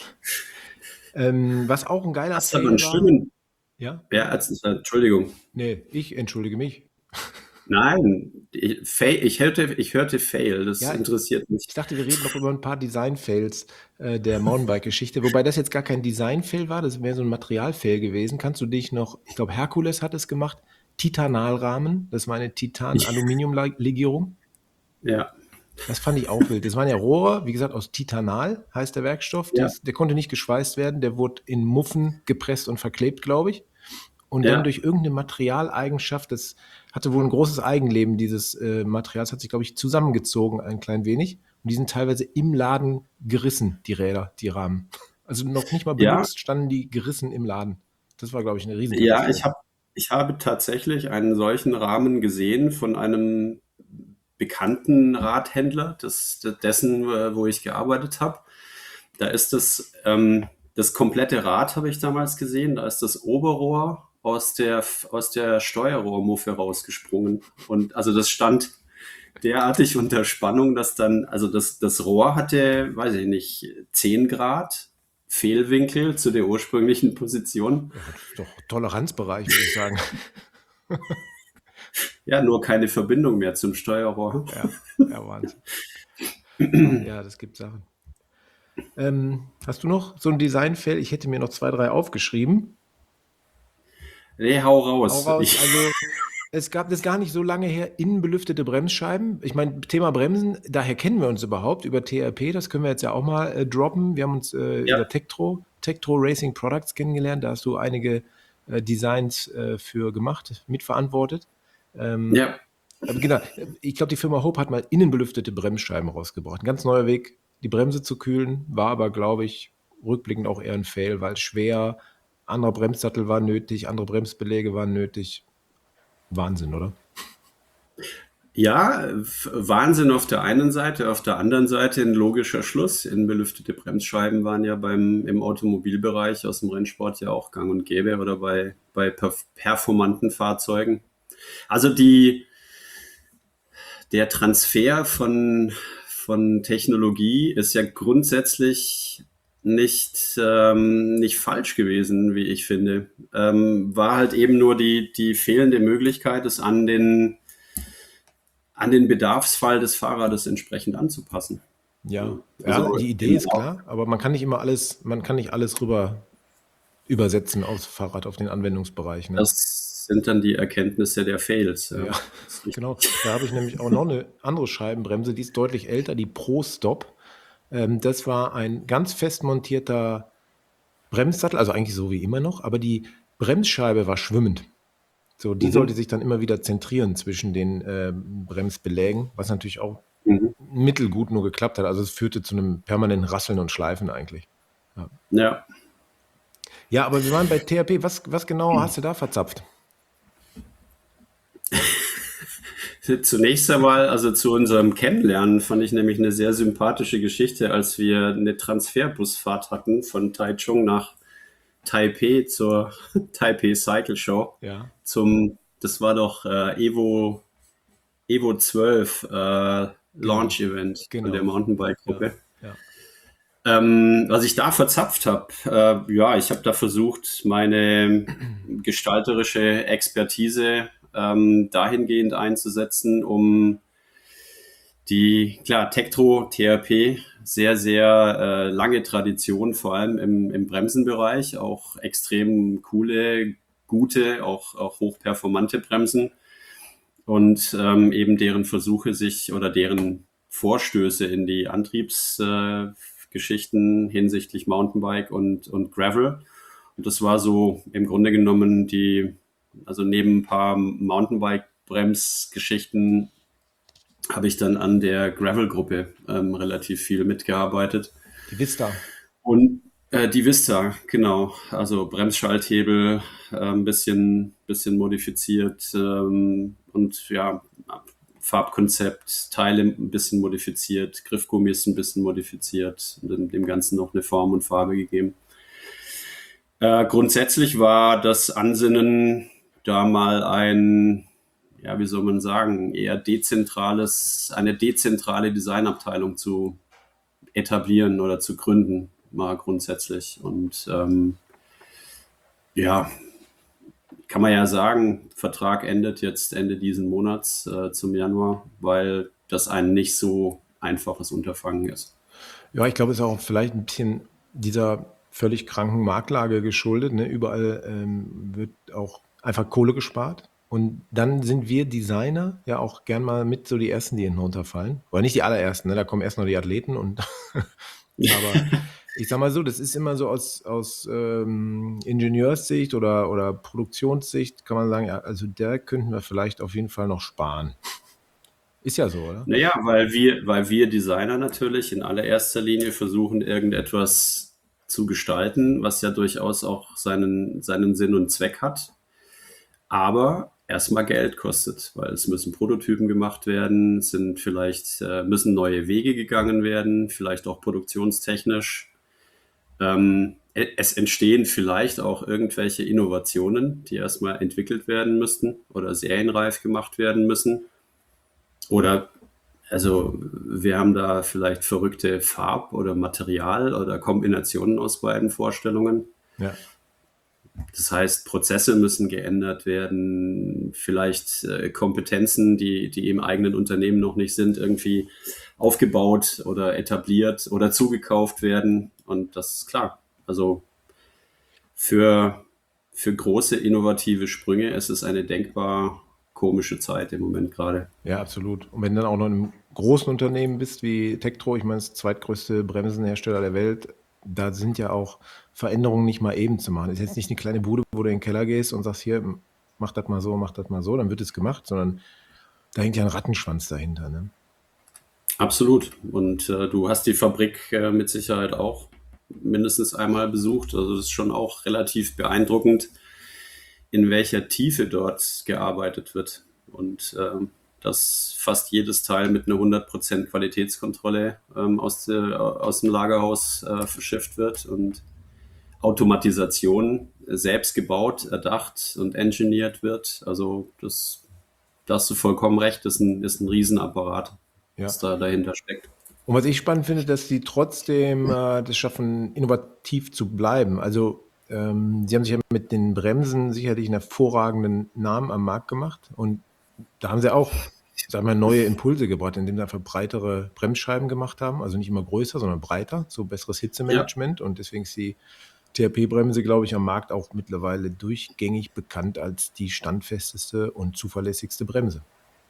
Ähm, was auch ein geiler Hast du aber Fail einen war. schönen, Ja? ja, als, äh, Entschuldigung. Nee, ich entschuldige mich. Nein, ich, fail, ich, hörte, ich hörte Fail, das Ja, interessiert mich. Ich dachte, wir reden noch über ein paar Design-Fails äh, der Mountainbike-Geschichte, wobei das jetzt gar kein Design-Fail war, das wäre so ein Material-Fail gewesen. Kannst du dich noch, ich glaube, Herkules hat es gemacht, Titanalrahmen, das war eine Titan-Aluminium-Legierung. Ja, Das fand ich auch wild. Das waren ja Rohre, wie gesagt, aus Titanal heißt der Werkstoff. ja, Das, der konnte nicht geschweißt werden, der wurde in Muffen gepresst und verklebt, glaube ich. Und dann ja, durch irgendeine Materialeigenschaft, das hatte wohl ein großes Eigenleben, dieses äh, Material, das hat sich, glaube ich, zusammengezogen ein klein wenig. Und die sind teilweise im Laden gerissen, die Räder, die Rahmen. Also noch nicht mal ja, benutzt, standen die gerissen im Laden. Das war, glaube ich, eine ja, Riesenkatastrophe. ich habe, ich habe tatsächlich einen solchen Rahmen gesehen von einem bekannten Radhändler, das, dessen, äh, wo ich gearbeitet habe. Da ist das, ähm, das komplette Rad habe ich damals gesehen, da ist das Oberrohr aus der, aus der Steuerrohrmuffe rausgesprungen. Und also das stand derartig unter Spannung, dass dann, also das, das Rohr hatte, weiß ich nicht, zehn Grad Fehlwinkel zu der ursprünglichen Position. Ja, das ist doch Toleranzbereich, würde ich sagen. Ja, nur keine Verbindung mehr zum Steuerrohr. Ja, ja, Wahnsinn. Ja, das gibt Sachen. Ähm, hast du noch so ein Design-Fail? Ich hätte mir noch zwei, drei aufgeschrieben. Nee, hau raus. Hau raus. Ich, Also es gab das gar nicht so lange her, innenbelüftete Bremsscheiben. Ich meine, Thema Bremsen, daher kennen wir uns überhaupt über T R P, das können wir jetzt ja auch mal äh, droppen. Wir haben uns äh, ja, über Tektro, Tektro Racing Products kennengelernt. Da hast du einige äh, Designs äh, für gemacht, mitverantwortet. Ähm, ja, aber genau, ich glaube, die Firma Hope hat mal innenbelüftete Bremsscheiben rausgebracht. Ein ganz neuer Weg, die Bremse zu kühlen, war aber, glaube ich, rückblickend auch eher ein Fail, weil schwer, anderer Bremssattel war nötig, andere Bremsbeläge waren nötig. Wahnsinn, oder? ja, f- Wahnsinn auf der einen Seite, auf der anderen Seite ein logischer Schluss. Innenbelüftete Bremsscheiben waren ja beim, im Automobilbereich aus dem Rennsport ja auch gang und gäbe oder bei, bei perf performanten Fahrzeugen. Also die, der Transfer von, von Technologie ist ja grundsätzlich nicht, ähm, nicht falsch gewesen, wie ich finde. Ähm, war halt eben nur die, die fehlende Möglichkeit, es an den, an den Bedarfsfall des Fahrrades entsprechend anzupassen. Ja, ja, Also die Idee im, ist klar, aber man kann nicht immer alles, man kann nicht alles rüber übersetzen aus Fahrrad auf den Anwendungsbereich. Ne? Das sind dann die Erkenntnisse der Fails. Ja, Ja, genau. Da habe ich nämlich auch noch eine andere Scheibenbremse, die ist deutlich älter, die Pro-Stop. Ähm, das war ein ganz fest montierter Bremssattel, also eigentlich so wie immer noch, aber die Bremsscheibe war schwimmend. So, die Mhm. sollte sich dann immer wieder zentrieren zwischen den äh, Bremsbelägen, was natürlich auch Mhm. mittelgut nur geklappt hat. Also es führte zu einem permanenten Rasseln und Schleifen eigentlich. Ja. Ja, aber wir waren bei T H P. Was, was genau hast du da verzapft? Zunächst einmal, also zu unserem Kennenlernen, fand ich nämlich eine sehr sympathische Geschichte, als wir eine Transferbusfahrt hatten von Taichung nach Taipei zur Taipei Cycle Show. Ja. Zum, das war doch äh, Evo, Evo zwölf äh, Launch Event Genau. von der Mountainbike-Gruppe. Ja, ja. Ähm, was ich da verzapft habe, äh, ja, ich habe da versucht, meine gestalterische Expertise ähm, dahingehend einzusetzen, um die, klar, Tektro, T R P, sehr, sehr äh, lange Tradition, vor allem im, im Bremsenbereich, auch extrem coole, gute, auch, auch hochperformante Bremsen und ähm, eben deren Versuche sich oder deren Vorstöße in die Antriebsgeschichten äh, hinsichtlich Mountainbike und, und Gravel. Und das war so im Grunde genommen die, also neben ein paar Mountainbike-Bremsgeschichten habe ich dann an der Gravel-Gruppe ähm, relativ viel mitgearbeitet. Die Vista. Und äh, die Vista, genau. Also Bremsschalthebel, äh, ein bisschen, bisschen modifiziert ähm, und ja, Farbkonzept, Teile ein bisschen modifiziert, Griffgummis ein bisschen modifiziert und dem, dem Ganzen noch eine Form und Farbe gegeben. Äh, grundsätzlich war das Ansinnen, da mal ein, ja, wie soll man sagen, eher dezentrales, eine dezentrale Designabteilung zu etablieren oder zu gründen, mal grundsätzlich. Und ähm, ja, kann man ja sagen, Vertrag endet jetzt Ende diesen Monats äh, zum Januar, weil das ein nicht so einfaches Unterfangen ist. Ja, ich glaube, es ist auch vielleicht ein bisschen dieser völlig kranken Marktlage geschuldet. Ne? Überall ähm, wird auch einfach Kohle gespart. Und dann sind wir Designer ja auch gern mal mit so die Ersten, die hinten runterfallen. Oder nicht die allerersten, ne? Da kommen erst noch die Athleten. Und aber ich sag mal so, das ist immer so aus, aus ähm, Ingenieurssicht oder, oder Produktionssicht, kann man sagen, ja, also da könnten wir vielleicht auf jeden Fall noch sparen. Ist ja so, oder? Naja, weil wir, weil wir Designer natürlich in allererster Linie versuchen, irgendetwas zu gestalten, was ja durchaus auch seinen, seinen Sinn und Zweck hat, aber erstmal Geld kostet, weil es müssen Prototypen gemacht werden, es sind vielleicht äh, müssen neue Wege gegangen werden, vielleicht auch produktionstechnisch. Ähm, e- es entstehen vielleicht auch irgendwelche Innovationen, die erstmal entwickelt werden müssten oder serienreif gemacht werden müssen. Oder also wir haben da vielleicht verrückte Farb- oder Material- oder Kombinationen aus beiden Vorstellungen. Ja. Das heißt, Prozesse müssen geändert werden, vielleicht äh, Kompetenzen, die, die im eigenen Unternehmen noch nicht sind, irgendwie aufgebaut oder etabliert oder zugekauft werden. Und das ist klar. Also für, für große innovative Sprünge ist es eine denkbar komische Zeit im Moment gerade. Ja, absolut. Und wenn du dann auch noch in einem großen Unternehmen bist wie Tektro, ich meine, das zweitgrößte Bremsenhersteller der Welt, da sind ja auch Veränderungen nicht mal eben zu machen. Es ist jetzt nicht eine kleine Bude, wo du in den Keller gehst und sagst, hier, mach das mal so, mach das mal so, dann wird es gemacht, sondern da hängt ja ein Rattenschwanz dahinter. Ne? Absolut. Und äh, du hast die Fabrik äh, mit Sicherheit auch mindestens einmal besucht. Also das ist schon auch relativ beeindruckend, in welcher Tiefe dort gearbeitet wird. Und ähm, dass fast jedes Teil mit einer hundert Prozent Qualitätskontrolle ähm, aus, de, aus dem Lagerhaus äh, verschifft wird und Automatisation selbst gebaut, erdacht und engineert wird. Also das, da hast du vollkommen recht, das ist ein, ist ein Riesenapparat, Ja. was da dahinter steckt. Und was ich spannend finde, dass sie trotzdem äh, das schaffen, innovativ zu bleiben. Also ähm, sie haben sich ja mit den Bremsen sicherlich einen hervorragenden Namen am Markt gemacht. Und da haben sie auch, sagen wir, neue Impulse gebracht, indem sie einfach breitere Bremsscheiben gemacht haben. Also nicht immer größer, sondern breiter, so besseres Hitzemanagement. Ja. Und deswegen ist die T H P-Bremse, glaube ich, am Markt auch mittlerweile durchgängig bekannt als die standfesteste und zuverlässigste Bremse.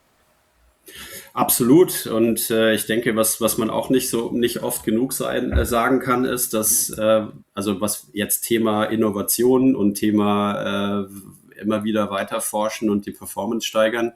Absolut. Und äh, ich denke, was, was man auch nicht so nicht oft genug sein, äh, sagen kann, ist, dass äh, also was jetzt Thema Innovation und Thema äh, immer wieder weiter forschen und die Performance steigern,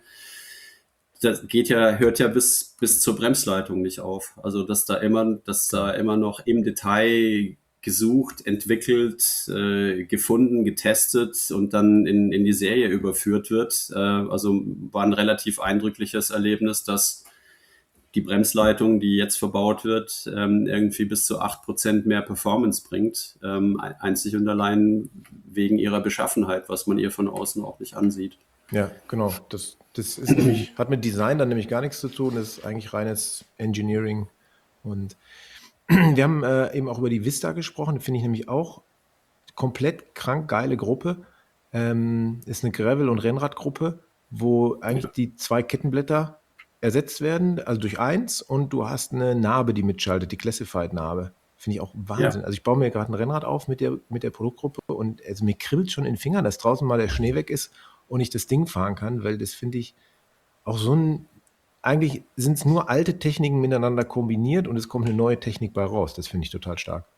das geht ja, hört ja bis, bis zur Bremsleitung nicht auf. Also dass da immer, dass da immer noch im Detail gesucht, entwickelt, äh, gefunden, getestet und dann in, in die Serie überführt wird. Äh, also war ein relativ eindrückliches Erlebnis, dass die Bremsleitung, die jetzt verbaut wird, ähm, irgendwie bis zu acht Prozent mehr Performance bringt. Ähm, einzig und allein wegen ihrer Beschaffenheit, was man ihr von außen auch nicht ansieht. Ja, genau. Das, das ist nämlich, hat mit Design dann nämlich gar nichts zu tun. Das ist eigentlich reines Engineering. Und wir haben äh, eben auch über die Vista gesprochen. Finde ich nämlich auch komplett krank geile Gruppe. Ähm, ist eine Gravel- und Rennradgruppe, wo eigentlich die zwei Kettenblätter ersetzt werden, also durch eins, und du hast eine Narbe, die mitschaltet, die Classified-Narbe. Finde ich auch Wahnsinn. Ja. Also ich baue mir gerade ein Rennrad auf mit der, mit der Produktgruppe und also mir kribbelt schon in den Fingern, dass draußen mal der Schnee weg ist und ich das Ding fahren kann, weil das finde ich auch so ein, eigentlich sind es nur alte Techniken miteinander kombiniert und es kommt eine neue Technik bei raus. Das finde ich total stark.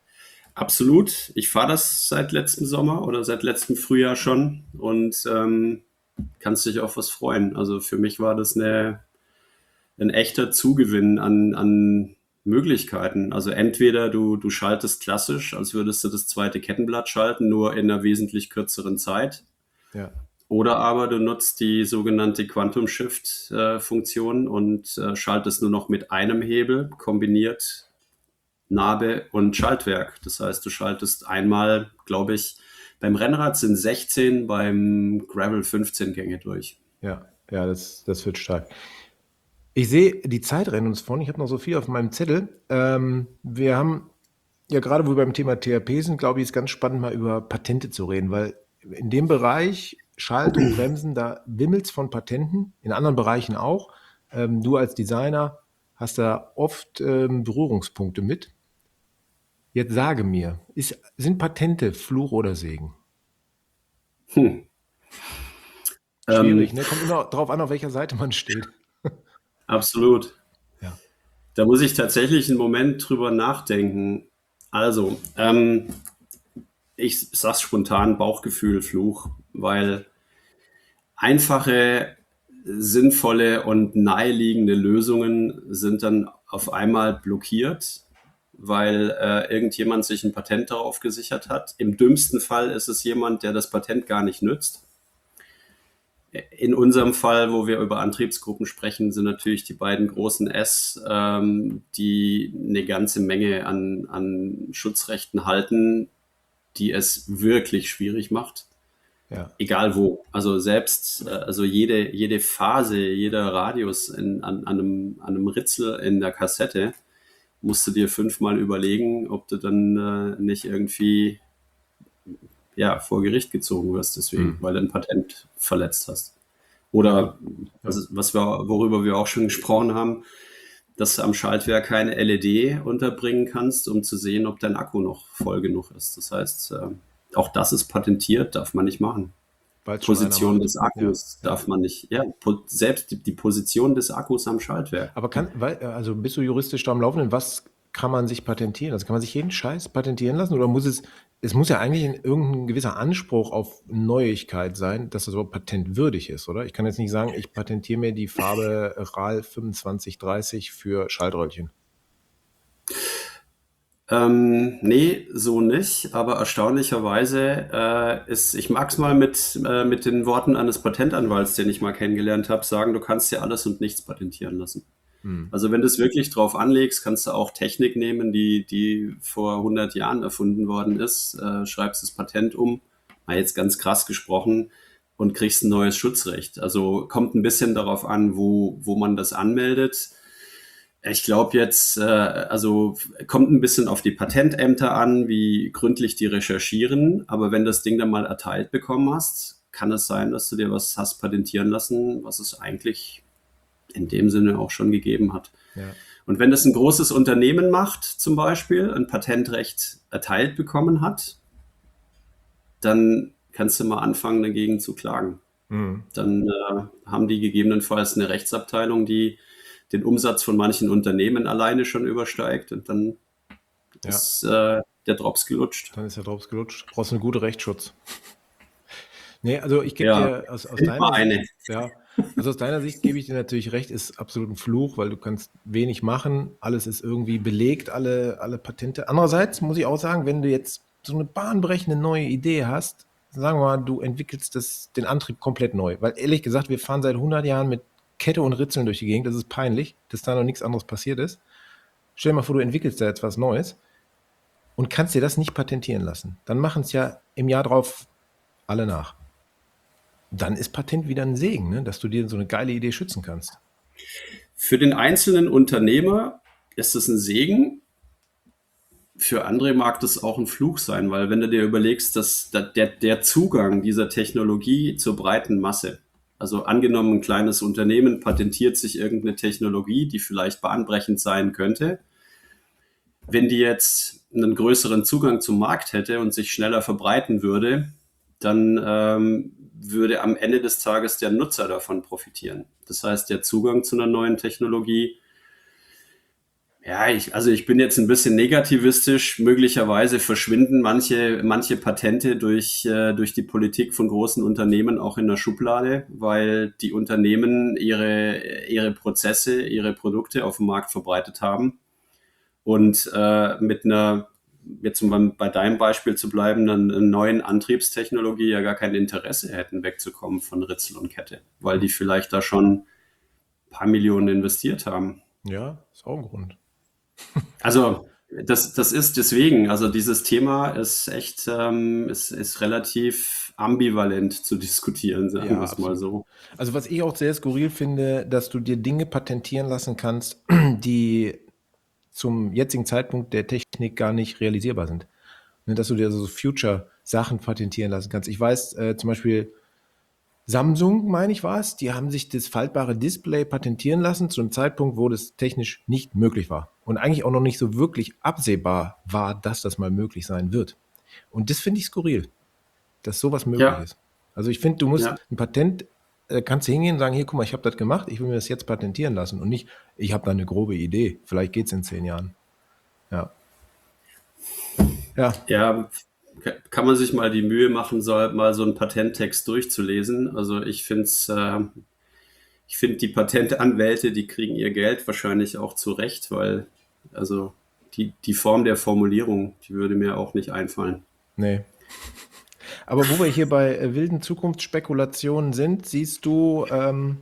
Absolut. Ich fahre das seit letztem Sommer oder seit letztem Frühjahr schon und ähm, kannst dich auf was freuen. Also für mich war das eine, ein echter Zugewinn an, an Möglichkeiten. Also entweder du, du schaltest klassisch, als würdest du das zweite Kettenblatt schalten, nur in einer wesentlich kürzeren Zeit. Ja. Oder aber du nutzt die sogenannte Quantum Shift äh, Funktion und äh, schaltest nur noch mit einem Hebel kombiniert Narbe und Schaltwerk. Das heißt, du schaltest einmal, glaube ich, beim Rennrad sind sechzehn, beim Gravel fünfzehn Gänge durch. Ja, ja, das, das wird stark. Ich sehe, die Zeit rennt uns von. Ich habe noch so viel auf meinem Zettel. Ähm, wir haben ja gerade, wo wir beim Thema T H P sind, glaube ich, ist ganz spannend, mal über Patente zu reden, weil in dem Bereich Schaltung, Bremsen, da wimmelt's von Patenten, in anderen Bereichen auch. Ähm, du als Designer hast da oft ähm, Berührungspunkte mit. Jetzt sage mir, ist, sind Patente Fluch oder Segen? Hm. Schwierig, Ähm, ne? Kommt immer darauf an, auf welcher Seite man steht. absolut. Ja. Da muss ich tatsächlich einen Moment drüber nachdenken. Also, ähm, ich sag's spontan, Bauchgefühl, Fluch, weil einfache, sinnvolle und naheliegende Lösungen sind dann auf einmal blockiert, weil äh, irgendjemand sich ein Patent darauf gesichert hat. Im dümmsten Fall ist es jemand, der das Patent gar nicht nützt. In unserem Fall, wo wir über Antriebsgruppen sprechen, sind natürlich die beiden großen S, ähm, die eine ganze Menge an, an Schutzrechten halten, die es wirklich schwierig macht. Ja. Egal wo. Also selbst, äh, also jede, jede Phase, jeder Radius in, an, an, einem, an einem Ritzel in der Kassette musst du dir fünfmal überlegen, ob du dann äh, nicht irgendwie ja, vor Gericht gezogen wirst, deswegen, Hm. weil du ein Patent verletzt hast. Oder was, was wir, worüber wir auch schon gesprochen haben, dass du am Schaltwerk keine L E D unterbringen kannst, um zu sehen, ob dein Akku noch voll genug ist. Das heißt, äh, auch das ist patentiert, darf man nicht machen. Weil's schon einer Position macht. des Akkus Ja, ja. darf man nicht, ja, po- selbst die, die Position des Akkus am Schaltwerk. Aber kann, weil, also bist du juristisch da am Laufenden? Was kann man sich patentieren? Also kann man sich jeden Scheiß patentieren lassen? Oder muss es, es muss ja eigentlich ein, irgendein gewisser Anspruch auf Neuigkeit sein, dass das überhaupt patentwürdig ist, oder? Ich kann jetzt nicht sagen, ich patentiere mir die Farbe RAL fünfundzwanzig dreißig für Schaltröllchen. Ähm, nee, so nicht, aber erstaunlicherweise äh, ist, ich mag's mal mit, äh, mit den Worten eines Patentanwalts, den ich mal kennengelernt habe, sagen, du kannst dir alles und nichts patentieren lassen. Hm. Also wenn du es wirklich drauf anlegst, kannst du auch Technik nehmen, die, die vor hundert Jahren erfunden worden ist, äh, schreibst das Patent um, mal jetzt ganz krass gesprochen, und kriegst ein neues Schutzrecht. Also kommt ein bisschen darauf an, wo, wo man das anmeldet. Ich glaube jetzt, äh, also kommt ein bisschen auf die Patentämter an, wie gründlich die recherchieren. Aber wenn das Ding dann mal erteilt bekommen hast, kann es sein, dass du dir was hast patentieren lassen, was es eigentlich in dem Sinne auch schon gegeben hat. Ja. Und wenn das ein großes Unternehmen macht, zum Beispiel, ein Patentrecht erteilt bekommen hat, dann kannst du mal anfangen, dagegen zu klagen. Mhm. Dann äh, haben die gegebenenfalls eine Rechtsabteilung, die den Umsatz von manchen Unternehmen alleine schon übersteigt und dann Ja. ist äh, der Drops gelutscht. Dann ist der Drops gelutscht. Brauchst einen guten Rechtsschutz. Nee, also ich gebe Ja, dir aus, aus find deiner mal eine. Sicht, ja, also aus deiner Sicht gebe ich dir natürlich recht, ist absolut ein Fluch, weil du kannst wenig machen, alles ist irgendwie belegt, alle, alle Patente. Andererseits muss ich auch sagen, wenn du jetzt so eine bahnbrechende neue Idee hast, sagen wir mal, du entwickelst das, den Antrieb komplett neu, weil ehrlich gesagt, wir fahren seit hundert Jahren mit Kette und Ritzeln durch die Gegend, das ist peinlich, dass da noch nichts anderes passiert ist. Stell dir mal vor, du entwickelst da jetzt was Neues und kannst dir das nicht patentieren lassen. Dann machen es ja im Jahr drauf alle nach. Dann ist Patent wieder ein Segen, ne? Dass du dir so eine geile Idee schützen kannst. Für den einzelnen Unternehmer ist es ein Segen. Für andere mag das auch ein Fluch sein, weil wenn du dir überlegst, dass der, der Zugang dieser Technologie zur breiten Masse, also angenommen ein kleines Unternehmen patentiert sich irgendeine Technologie, die vielleicht bahnbrechend sein könnte, wenn die jetzt einen größeren Zugang zum Markt hätte und sich schneller verbreiten würde, dann ähm, würde am Ende des Tages der Nutzer davon profitieren. Das heißt, der Zugang zu einer neuen Technologie, ja, ich, also ich bin jetzt ein bisschen negativistisch. Möglicherweise verschwinden manche, manche Patente durch, äh, durch die Politik von großen Unternehmen auch in der Schublade, weil die Unternehmen ihre, ihre Prozesse, ihre Produkte auf dem Markt verbreitet haben und äh, mit einer, jetzt um bei deinem Beispiel zu bleiben, einer neuen Antriebstechnologie ja gar kein Interesse hätten, wegzukommen von Ritzel und Kette, weil die vielleicht da schon ein paar Millionen investiert haben. Ja, ist auch ein Grund. Also das, das ist deswegen, also dieses Thema ist echt, ähm, ist, ist relativ ambivalent zu diskutieren, sagen Ja, wir es mal absolut. so. Also was ich auch sehr skurril finde, dass du dir Dinge patentieren lassen kannst, die zum jetzigen Zeitpunkt der Technik gar nicht realisierbar sind. Ne, dass du dir so Future-Sachen patentieren lassen kannst. Ich weiß äh, zum Beispiel, Samsung, meine ich war es, die haben sich das faltbare Display patentieren lassen zu einem Zeitpunkt, wo das technisch nicht möglich war. Und eigentlich auch noch nicht so wirklich absehbar war, dass das mal möglich sein wird. Und das finde ich skurril, dass sowas möglich Ja, ist. Also ich finde, du musst ja. ein Patent, äh, kannst du hingehen und sagen, hier, guck mal, ich habe das gemacht, ich will mir das jetzt patentieren lassen und nicht, ich habe da eine grobe Idee, vielleicht geht es in zehn Jahren. Ja. Ja, Ja, ka- kann man sich mal die Mühe machen, so, mal so einen Patenttext durchzulesen. Also ich finde es, äh, ich finde die Patentanwälte, die kriegen ihr Geld wahrscheinlich auch zurecht, weil also die, die Form der Formulierung, die würde mir auch nicht einfallen. nee. Aber wo wir hier bei äh, wilden Zukunftsspekulationen sind, siehst du ähm,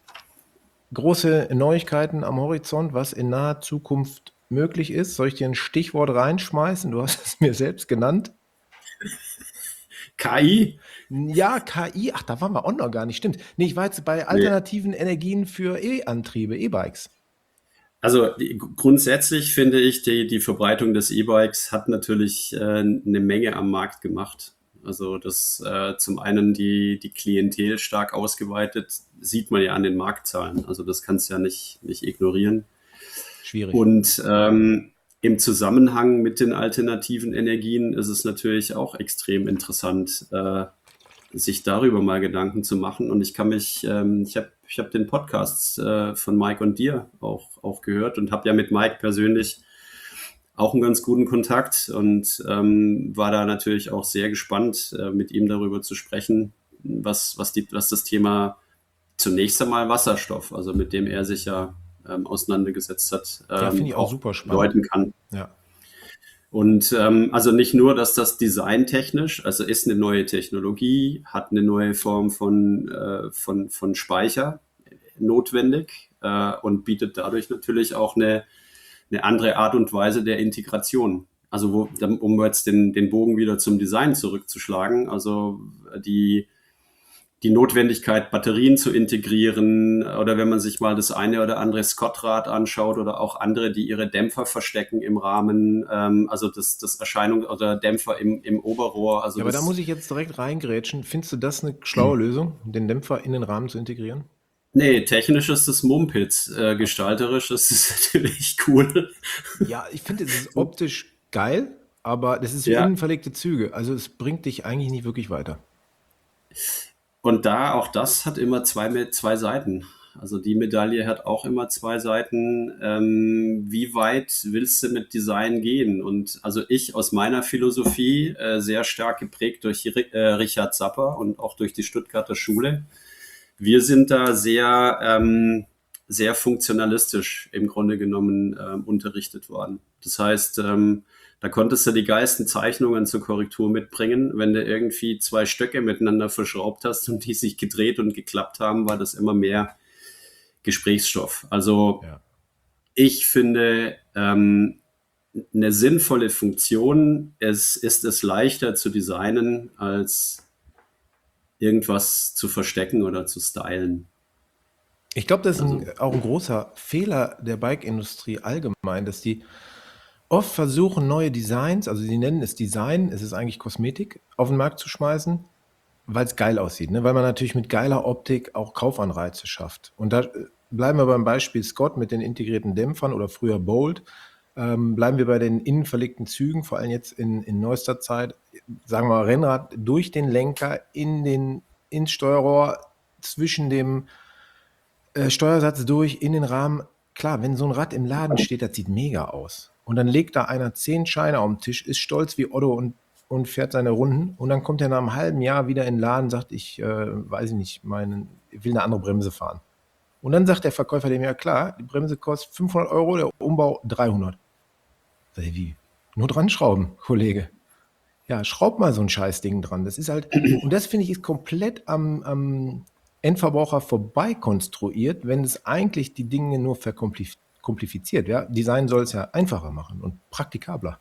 große Neuigkeiten am Horizont, was in naher Zukunft möglich ist. Soll ich dir ein Stichwort reinschmeißen? Du hast es mir selbst genannt. K I? Ja, K I, ach, da waren wir auch noch gar nicht, stimmt. Nee, ich war jetzt bei Nee. alternativen Energien für E-Antriebe, E-Bikes. Also die, grundsätzlich finde ich, die, die Verbreitung des E-Bikes hat natürlich äh, eine Menge am Markt gemacht. Also das äh, zum einen die, die Klientel stark ausgeweitet, sieht man ja an den Marktzahlen. Also das kannst du ja nicht, nicht ignorieren. Schwierig. Und ähm, im Zusammenhang mit den alternativen Energien ist es natürlich auch extrem interessant, äh, sich darüber mal Gedanken zu machen. Und ich kann mich, ähm, ich habe ich hab den Podcast äh, von Mike und dir auch, auch gehört und habe ja mit Mike persönlich auch einen ganz guten Kontakt und ähm, war da natürlich auch sehr gespannt, äh, mit ihm darüber zu sprechen, was, was, die, was das Thema zunächst einmal Wasserstoff, also mit dem er sich ja ähm, auseinandergesetzt hat, Ja, finde ähm, ich auch auch super spannend. bedeuten kann. Ja. Und ähm, also nicht nur, dass das designtechnisch, also ist eine neue Technologie, hat eine neue Form von, äh, von, von Speicher notwendig äh, und bietet dadurch natürlich auch eine, eine andere Art und Weise der Integration. Also wo, um jetzt den, den Bogen wieder zum Design zurückzuschlagen, also die die Notwendigkeit, Batterien zu integrieren oder wenn man sich mal das eine oder andere Scott-Rad anschaut oder auch andere, die ihre Dämpfer verstecken im Rahmen, ähm, also das, das Erscheinung oder Dämpfer im, im Oberrohr. Also Ja, aber da das, muss ich jetzt direkt reingrätschen. Findest du das eine schlaue Lösung, den Dämpfer in den Rahmen zu integrieren? Nee, technisch ist es Mumpitz. Äh, gestalterisch ist es natürlich cool. Ja, ich finde, es ist optisch geil, aber das ist so Ja, innen verlegte Züge. Also es bringt dich eigentlich nicht wirklich weiter. und da auch das hat immer zwei, mit zwei Seiten. Also die Medaille hat auch immer zwei Seiten. Ähm, wie weit willst du mit Design gehen? Und also ich aus meiner Philosophie, äh, sehr stark geprägt durch Ri- äh, Richard Zapper und auch durch die Stuttgarter Schule. Wir sind da sehr, ähm, sehr funktionalistisch im Grunde genommen ähm, unterrichtet worden. Das heißt, ähm, da konntest du die geilsten Zeichnungen zur Korrektur mitbringen. Wenn du irgendwie zwei Stöcke miteinander verschraubt hast und die sich gedreht und geklappt haben, war das immer mehr Gesprächsstoff. Also Ja. ich finde, ähm, eine sinnvolle Funktion, es ist es leichter zu designen, als irgendwas zu verstecken oder zu stylen. Ich glaube, das ist Also, ein, auch ein großer Fehler der Bike-Industrie allgemein, dass die oft versuchen, neue Designs, also sie nennen es Design, es ist eigentlich Kosmetik, auf den Markt zu schmeißen, weil es geil aussieht, ne? Weil man natürlich mit geiler Optik auch Kaufanreize schafft. Und da äh, bleiben wir beim Beispiel Scott mit den integrierten Dämpfern oder früher Bolt. Ähm, bleiben wir bei den innen verlegten Zügen, vor allem jetzt in, in neuester Zeit, sagen wir mal Rennrad durch den Lenker in den, ins Steuerrohr zwischen dem äh, Steuersatz durch in den Rahmen. Klar, wenn so ein Rad im Laden steht, das sieht mega aus. Und dann legt da einer zehn Scheine auf den Tisch, ist stolz wie Otto und, und fährt seine Runden. Und dann kommt er nach einem halben Jahr wieder in den Laden und sagt, ich äh, weiß ich nicht, meinen, ich will eine andere Bremse fahren. Und dann sagt der Verkäufer dem, ja klar, die Bremse kostet fünfhundert Euro, der Umbau dreihundert. Sag ich, wie? Nur dran schrauben, Kollege. Ja, schraub mal so ein Scheißding dran. Das ist halt, und das finde ich ist komplett am, am Endverbraucher vorbei konstruiert, wenn es eigentlich die Dinge nur verkompliziert. Ja? Design soll es ja einfacher machen und praktikabler.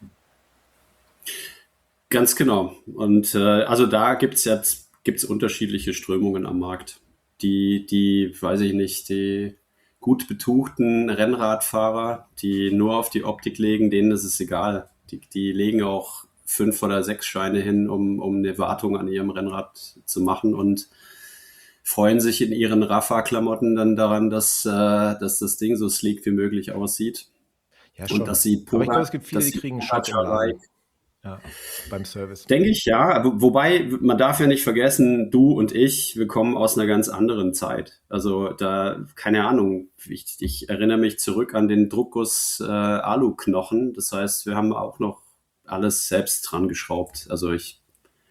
ganz genau. Und äh, also da gibt's jetzt gibt's unterschiedliche Strömungen am Markt. Die, die, weiß ich nicht, die gut betuchten Rennradfahrer, die nur auf die Optik legen, denen ist es egal. Die, die legen auch fünf oder sechs Scheine hin, um, um eine Wartung an ihrem Rennrad zu machen und freuen sich in ihren Rafa-Klamotten dann daran, dass, äh, dass das Ding so sleek wie möglich aussieht Ja, und schon. dass sie Aber ich glaube, Poga, es gibt viele, dass die sie kriegen einen Schock im Pogacar-like. Laden. Ja, beim Service. Denke ich, ja. Aber wobei, man darf ja nicht vergessen, du und ich, wir kommen aus einer ganz anderen Zeit. Also da, keine Ahnung, ich, ich erinnere mich zurück an den Druckguss äh, Aluknochen. Das heißt, wir haben auch noch alles selbst dran geschraubt. Also ich,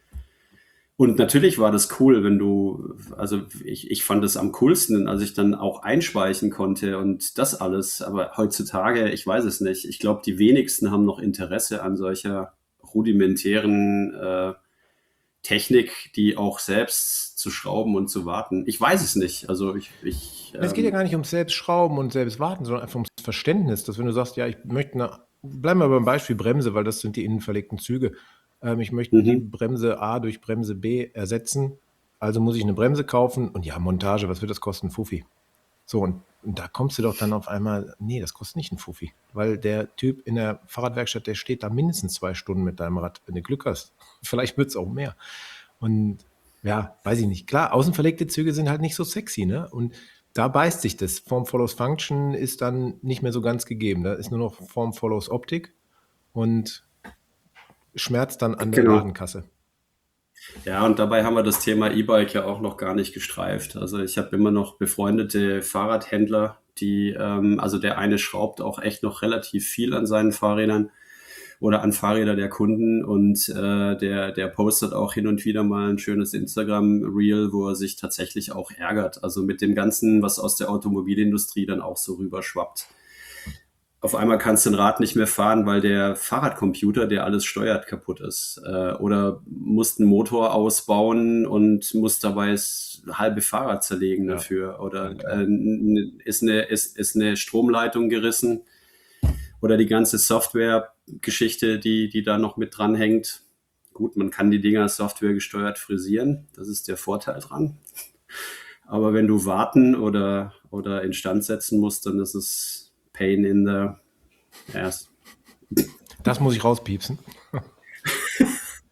und natürlich war das cool, wenn du, also ich, ich fand es am coolsten, als ich dann auch einspeichen konnte und das alles. Aber heutzutage, ich weiß es nicht. Ich glaube, die wenigsten haben noch Interesse an solcher rudimentären äh, Technik, die auch selbst zu schrauben und zu warten. Ich weiß es nicht. Also ich, ich Es geht ja ähm, gar nicht ums Selbstschrauben und Selbstwarten, sondern einfach ums Verständnis, dass wenn du sagst, ja, ich möchte eine, bleiben wir beim Beispiel Bremse, weil das sind die innen verlegten Züge. Ähm, ich möchte die mhm. Bremse A durch Bremse B ersetzen, also muss ich eine Bremse kaufen und ja, Montage, was wird das kosten? Fuffi. So, und, und da kommst du doch dann auf einmal, nee, das kostet nicht ein Fuffi, weil der Typ in der Fahrradwerkstatt, der steht da mindestens zwei Stunden mit deinem Rad, wenn du Glück hast. Vielleicht wird es auch mehr. Und ja, weiß ich nicht. Klar, außenverlegte Züge sind halt nicht so sexy, ne? Und da beißt sich das. Form follows Function ist dann nicht mehr so ganz gegeben. Da ist nur noch Form follows Optik und schmerzt dann an der Genau. Ladenkasse. Ja, und dabei haben wir das Thema E-Bike ja auch noch gar nicht gestreift. Also ich habe immer noch befreundete Fahrradhändler, die, ähm, also der eine schraubt auch echt noch relativ viel an seinen Fahrrädern oder an Fahrräder der Kunden und äh, der, der postet auch hin und wieder mal ein schönes Instagram-Reel, wo er sich tatsächlich auch ärgert. Also mit dem Ganzen, was aus der Automobilindustrie dann auch so rüberschwappt. Auf einmal kannst du ein Rad nicht mehr fahren, weil der Fahrradcomputer, der alles steuert, kaputt ist. Äh, oder musst einen Motor ausbauen und musst dabei das halbe Fahrrad zerlegen Ja, dafür. Oder ja, klar. äh, ist, eine, ist, ist eine Stromleitung gerissen. Oder die ganze Software-Geschichte, die, die da noch mit dranhängt. Gut, man kann die Dinger softwaregesteuert frisieren. Das ist der Vorteil dran. Aber wenn du warten oder, oder instand setzen musst, dann ist es Pain in the ass. Das muss ich rauspiepsen.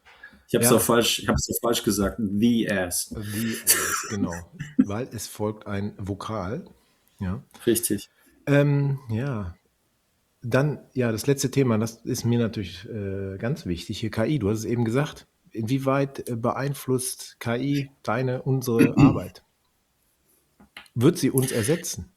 Ich habe es auch Ja, falsch, ich habe es auch falsch gesagt. The ass. the as, genau. Weil es folgt ein Vokal. Ja. Richtig. Ähm, ja, dann, ja, das letzte Thema, das ist mir natürlich äh, ganz wichtig hier, K I. Du hast es eben gesagt. Inwieweit äh, beeinflusst K I deine, unsere Arbeit? Wird sie uns ersetzen?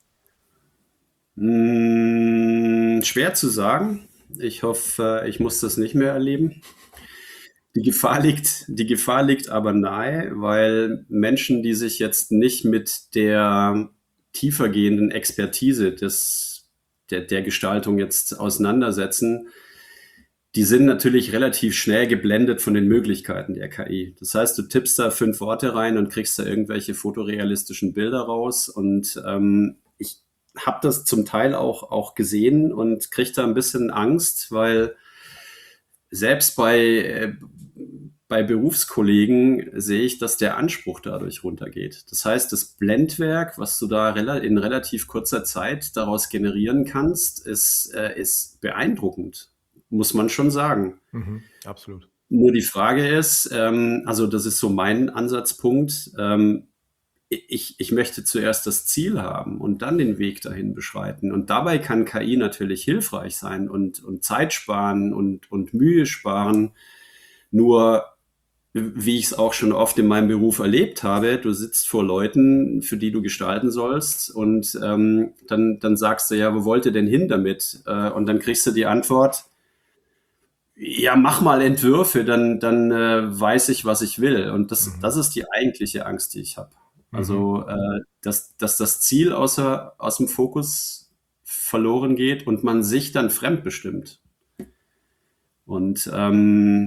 Mm, schwer zu sagen. Ich hoffe, ich muss das nicht mehr erleben. Die Gefahr liegt, die Gefahr liegt aber nahe, weil Menschen, die sich jetzt nicht mit der tiefergehenden Expertise des, der, der Gestaltung jetzt auseinandersetzen, die sind natürlich relativ schnell geblendet von den Möglichkeiten der K I. Das heißt, du tippst da fünf Worte rein und kriegst da irgendwelche fotorealistischen Bilder raus. Und ähm, ich habe das zum Teil auch, auch gesehen und kriege da ein bisschen Angst, weil selbst bei, äh, bei Berufskollegen sehe ich, dass der Anspruch dadurch runtergeht. Das heißt, das Blendwerk, was du da rela- in relativ kurzer Zeit daraus generieren kannst, ist, äh, ist beeindruckend, muss man schon sagen. Mhm, absolut. Nur die Frage ist, ähm, also das ist so mein Ansatzpunkt, ähm, ich, ich möchte zuerst das Ziel haben und dann den Weg dahin beschreiten. Und dabei kann K I natürlich hilfreich sein und, und Zeit sparen und, und Mühe sparen. Nur, wie ich es auch schon oft in meinem Beruf erlebt habe, du sitzt vor Leuten, für die du gestalten sollst und ähm, dann, dann sagst du, ja, wo wollt ihr denn hin damit? Äh, und dann kriegst du die Antwort, ja, mach mal Entwürfe, dann, dann äh, weiß ich, was ich will. Und das, Mhm. das ist die eigentliche Angst, die ich habe. Mhm. Also, äh, dass, dass das Ziel außer, aus dem Fokus verloren geht und man sich dann fremdbestimmt. Und ähm,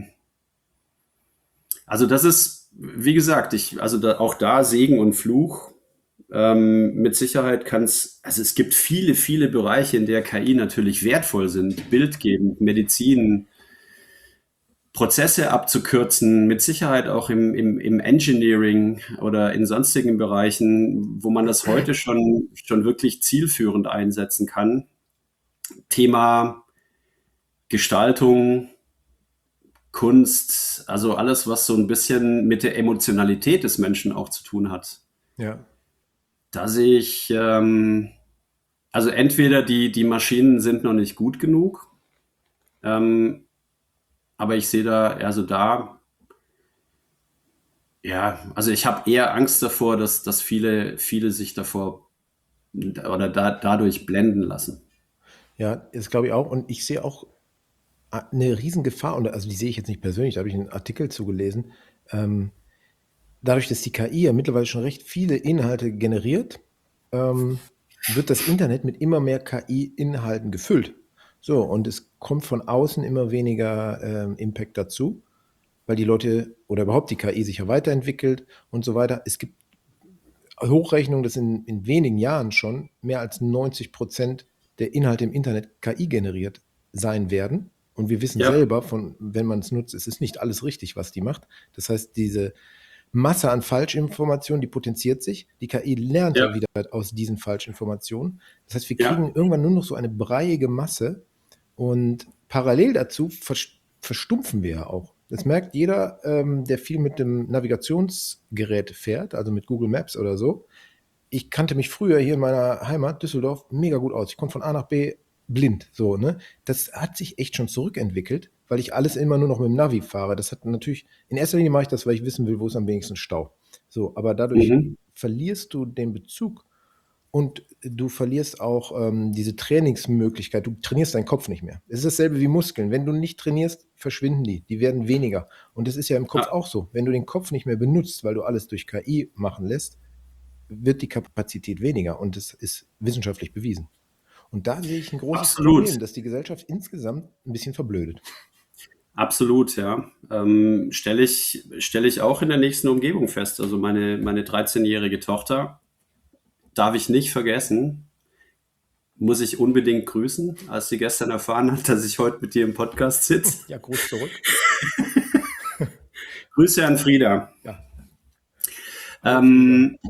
also das ist, wie gesagt, ich, also da, auch da Segen und Fluch. Ähm, mit Sicherheit kann es, also es gibt viele, viele Bereiche, in der K I natürlich wertvoll sind, bildgebend, Medizin, Prozesse abzukürzen, mit Sicherheit auch im, im, im Engineering oder in sonstigen Bereichen, wo man das heute schon, schon wirklich zielführend einsetzen kann. Thema Gestaltung, Kunst, also alles, was so ein bisschen mit der Emotionalität des Menschen auch zu tun hat. Ja. Da sehe ich, ähm, also entweder die, die Maschinen sind noch nicht gut genug, ähm, aber ich sehe da, also da ja, also ich habe eher Angst davor, dass, dass viele, viele sich davor oder da, dadurch blenden lassen. Ja, das glaube ich auch. Und ich sehe auch a- eine Riesengefahr, und also die sehe ich jetzt nicht persönlich, da habe ich einen Artikel zugelesen. Ähm, dadurch, dass die K I ja mittlerweile schon recht viele Inhalte generiert, ähm, wird das Internet mit immer mehr K I-Inhalten gefüllt. So, und es kommt von außen immer weniger ähm, Impact dazu, weil die Leute oder überhaupt die K I sich ja weiterentwickelt und so weiter. Es gibt Hochrechnungen, dass in, in wenigen Jahren schon mehr als neunzig Prozent der Inhalte im Internet K I generiert sein werden. Und wir wissen Ja, selber, von, wenn man es nutzt, es ist nicht alles richtig, was die macht. Das heißt, diese Masse an Falschinformationen, die potenziert sich. Die K I lernt ja, ja wieder aus diesen Falschinformationen. Das heißt, wir ja, kriegen irgendwann nur noch so eine breiige Masse und parallel dazu vers verstumpfen wir ja auch. Das merkt jeder, ähm, der viel mit dem Navigationsgerät fährt, also mit Google Maps oder so. Ich kannte mich früher hier in meiner Heimat Düsseldorf mega gut aus. Ich konnte von A nach B blind, so, ne? Das hat sich echt schon zurückentwickelt, weil ich alles immer nur noch mit dem Navi fahre. Das hat natürlich, in erster Linie mache ich das, weil ich wissen will, wo ist am wenigsten Stau. So, aber dadurch mhm, verlierst du den Bezug und du verlierst auch ähm, diese Trainingsmöglichkeit. Du trainierst deinen Kopf nicht mehr. Es ist dasselbe wie Muskeln. Wenn du nicht trainierst, verschwinden die. Die werden weniger. Und das ist ja im Kopf ja, auch so. Wenn du den Kopf nicht mehr benutzt, weil du alles durch K I machen lässt, wird die Kapazität weniger. Und das ist wissenschaftlich bewiesen. Und da sehe ich ein großes absolut, Problem, dass die Gesellschaft insgesamt ein bisschen verblödet. absolut, ja. Ähm, stelle ich, stelle ich auch in der nächsten Umgebung fest. Also meine, meine dreizehnjährige Tochter darf ich nicht vergessen, muss ich unbedingt grüßen, als sie gestern erfahren hat, dass ich heute mit dir im Podcast sitze. Ja, Gruß zurück. Grüße an Frieda. Ja, hallo Frieda. Ähm,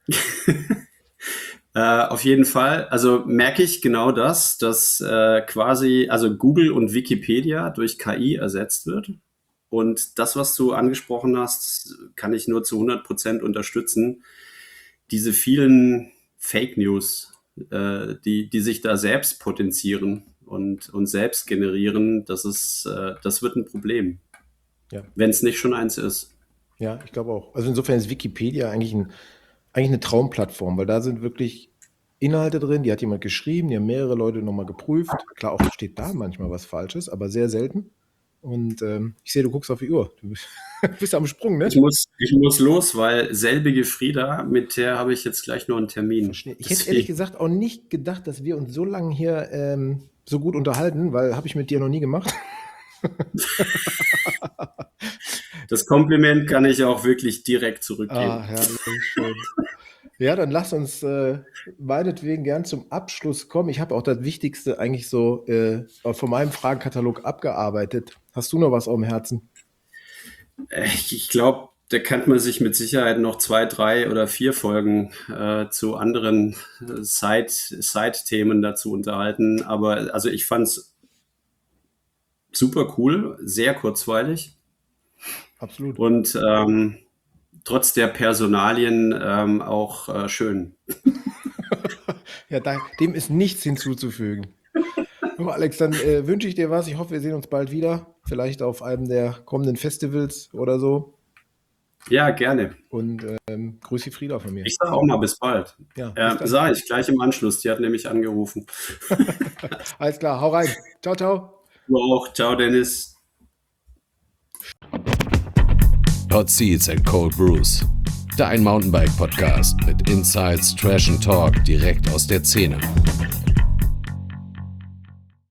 Äh, auf jeden Fall. Also merke ich genau das, dass äh, quasi also Google und Wikipedia durch K I ersetzt wird. Und das, was du angesprochen hast, kann ich nur zu hundert Prozent unterstützen. Diese vielen Fake News, äh, die, die sich da selbst potenzieren und, und selbst generieren, das ist, äh, das wird ein Problem. Ja. Wenn es nicht schon eins ist. Ja, ich glaube auch. Also insofern ist Wikipedia eigentlich, ein, eigentlich eine Traumplattform, weil da sind wirklich Inhalte drin, die hat jemand geschrieben, die haben mehrere Leute nochmal geprüft. Klar, auch steht da manchmal was Falsches, aber sehr selten. Und ähm, ich sehe, du guckst auf die Uhr. Du bist, bist am Sprung, ne? Ich muss, ich muss los, weil selbige Frieda, mit der habe ich jetzt gleich noch einen Termin. Verstehe. Ich hätte ehrlich gesagt auch nicht gedacht, dass wir uns so lange hier ähm, so gut unterhalten, weil habe ich mit dir noch nie gemacht. Das Kompliment kann ich auch wirklich direkt zurückgeben. Ah, herrlich, schön. Ja, dann lass uns äh, meinetwegen gern zum Abschluss kommen. Ich habe auch das Wichtigste eigentlich so äh, von meinem Fragenkatalog abgearbeitet. Hast du noch was auf dem Herzen? Ich, ich glaube, da kann man sich mit Sicherheit noch zwei, drei oder vier Folgen äh, zu anderen äh, Side, Side-Themen dazu unterhalten. Aber also ich fand es super cool, sehr kurzweilig. Absolut. Und ähm, trotz der Personalien ähm, auch äh, schön. Ja, da, dem ist nichts hinzuzufügen. Aber Alex, dann äh, wünsche ich dir was. Ich hoffe, wir sehen uns bald wieder. Vielleicht auf einem der kommenden Festivals oder so. Ja, gerne. Und ähm, grüß die Frieda von mir. Ich sage auch mal bis bald. Ja, äh, sage ich gleich im Anschluss. Die hat nämlich angerufen. Alles klar, hau rein. Ciao, ciao. Du auch. Ciao, Dennis. Hot Seats and Cold Brews. Dein Mountainbike-Podcast mit Insights, Trash and Talk direkt aus der Szene.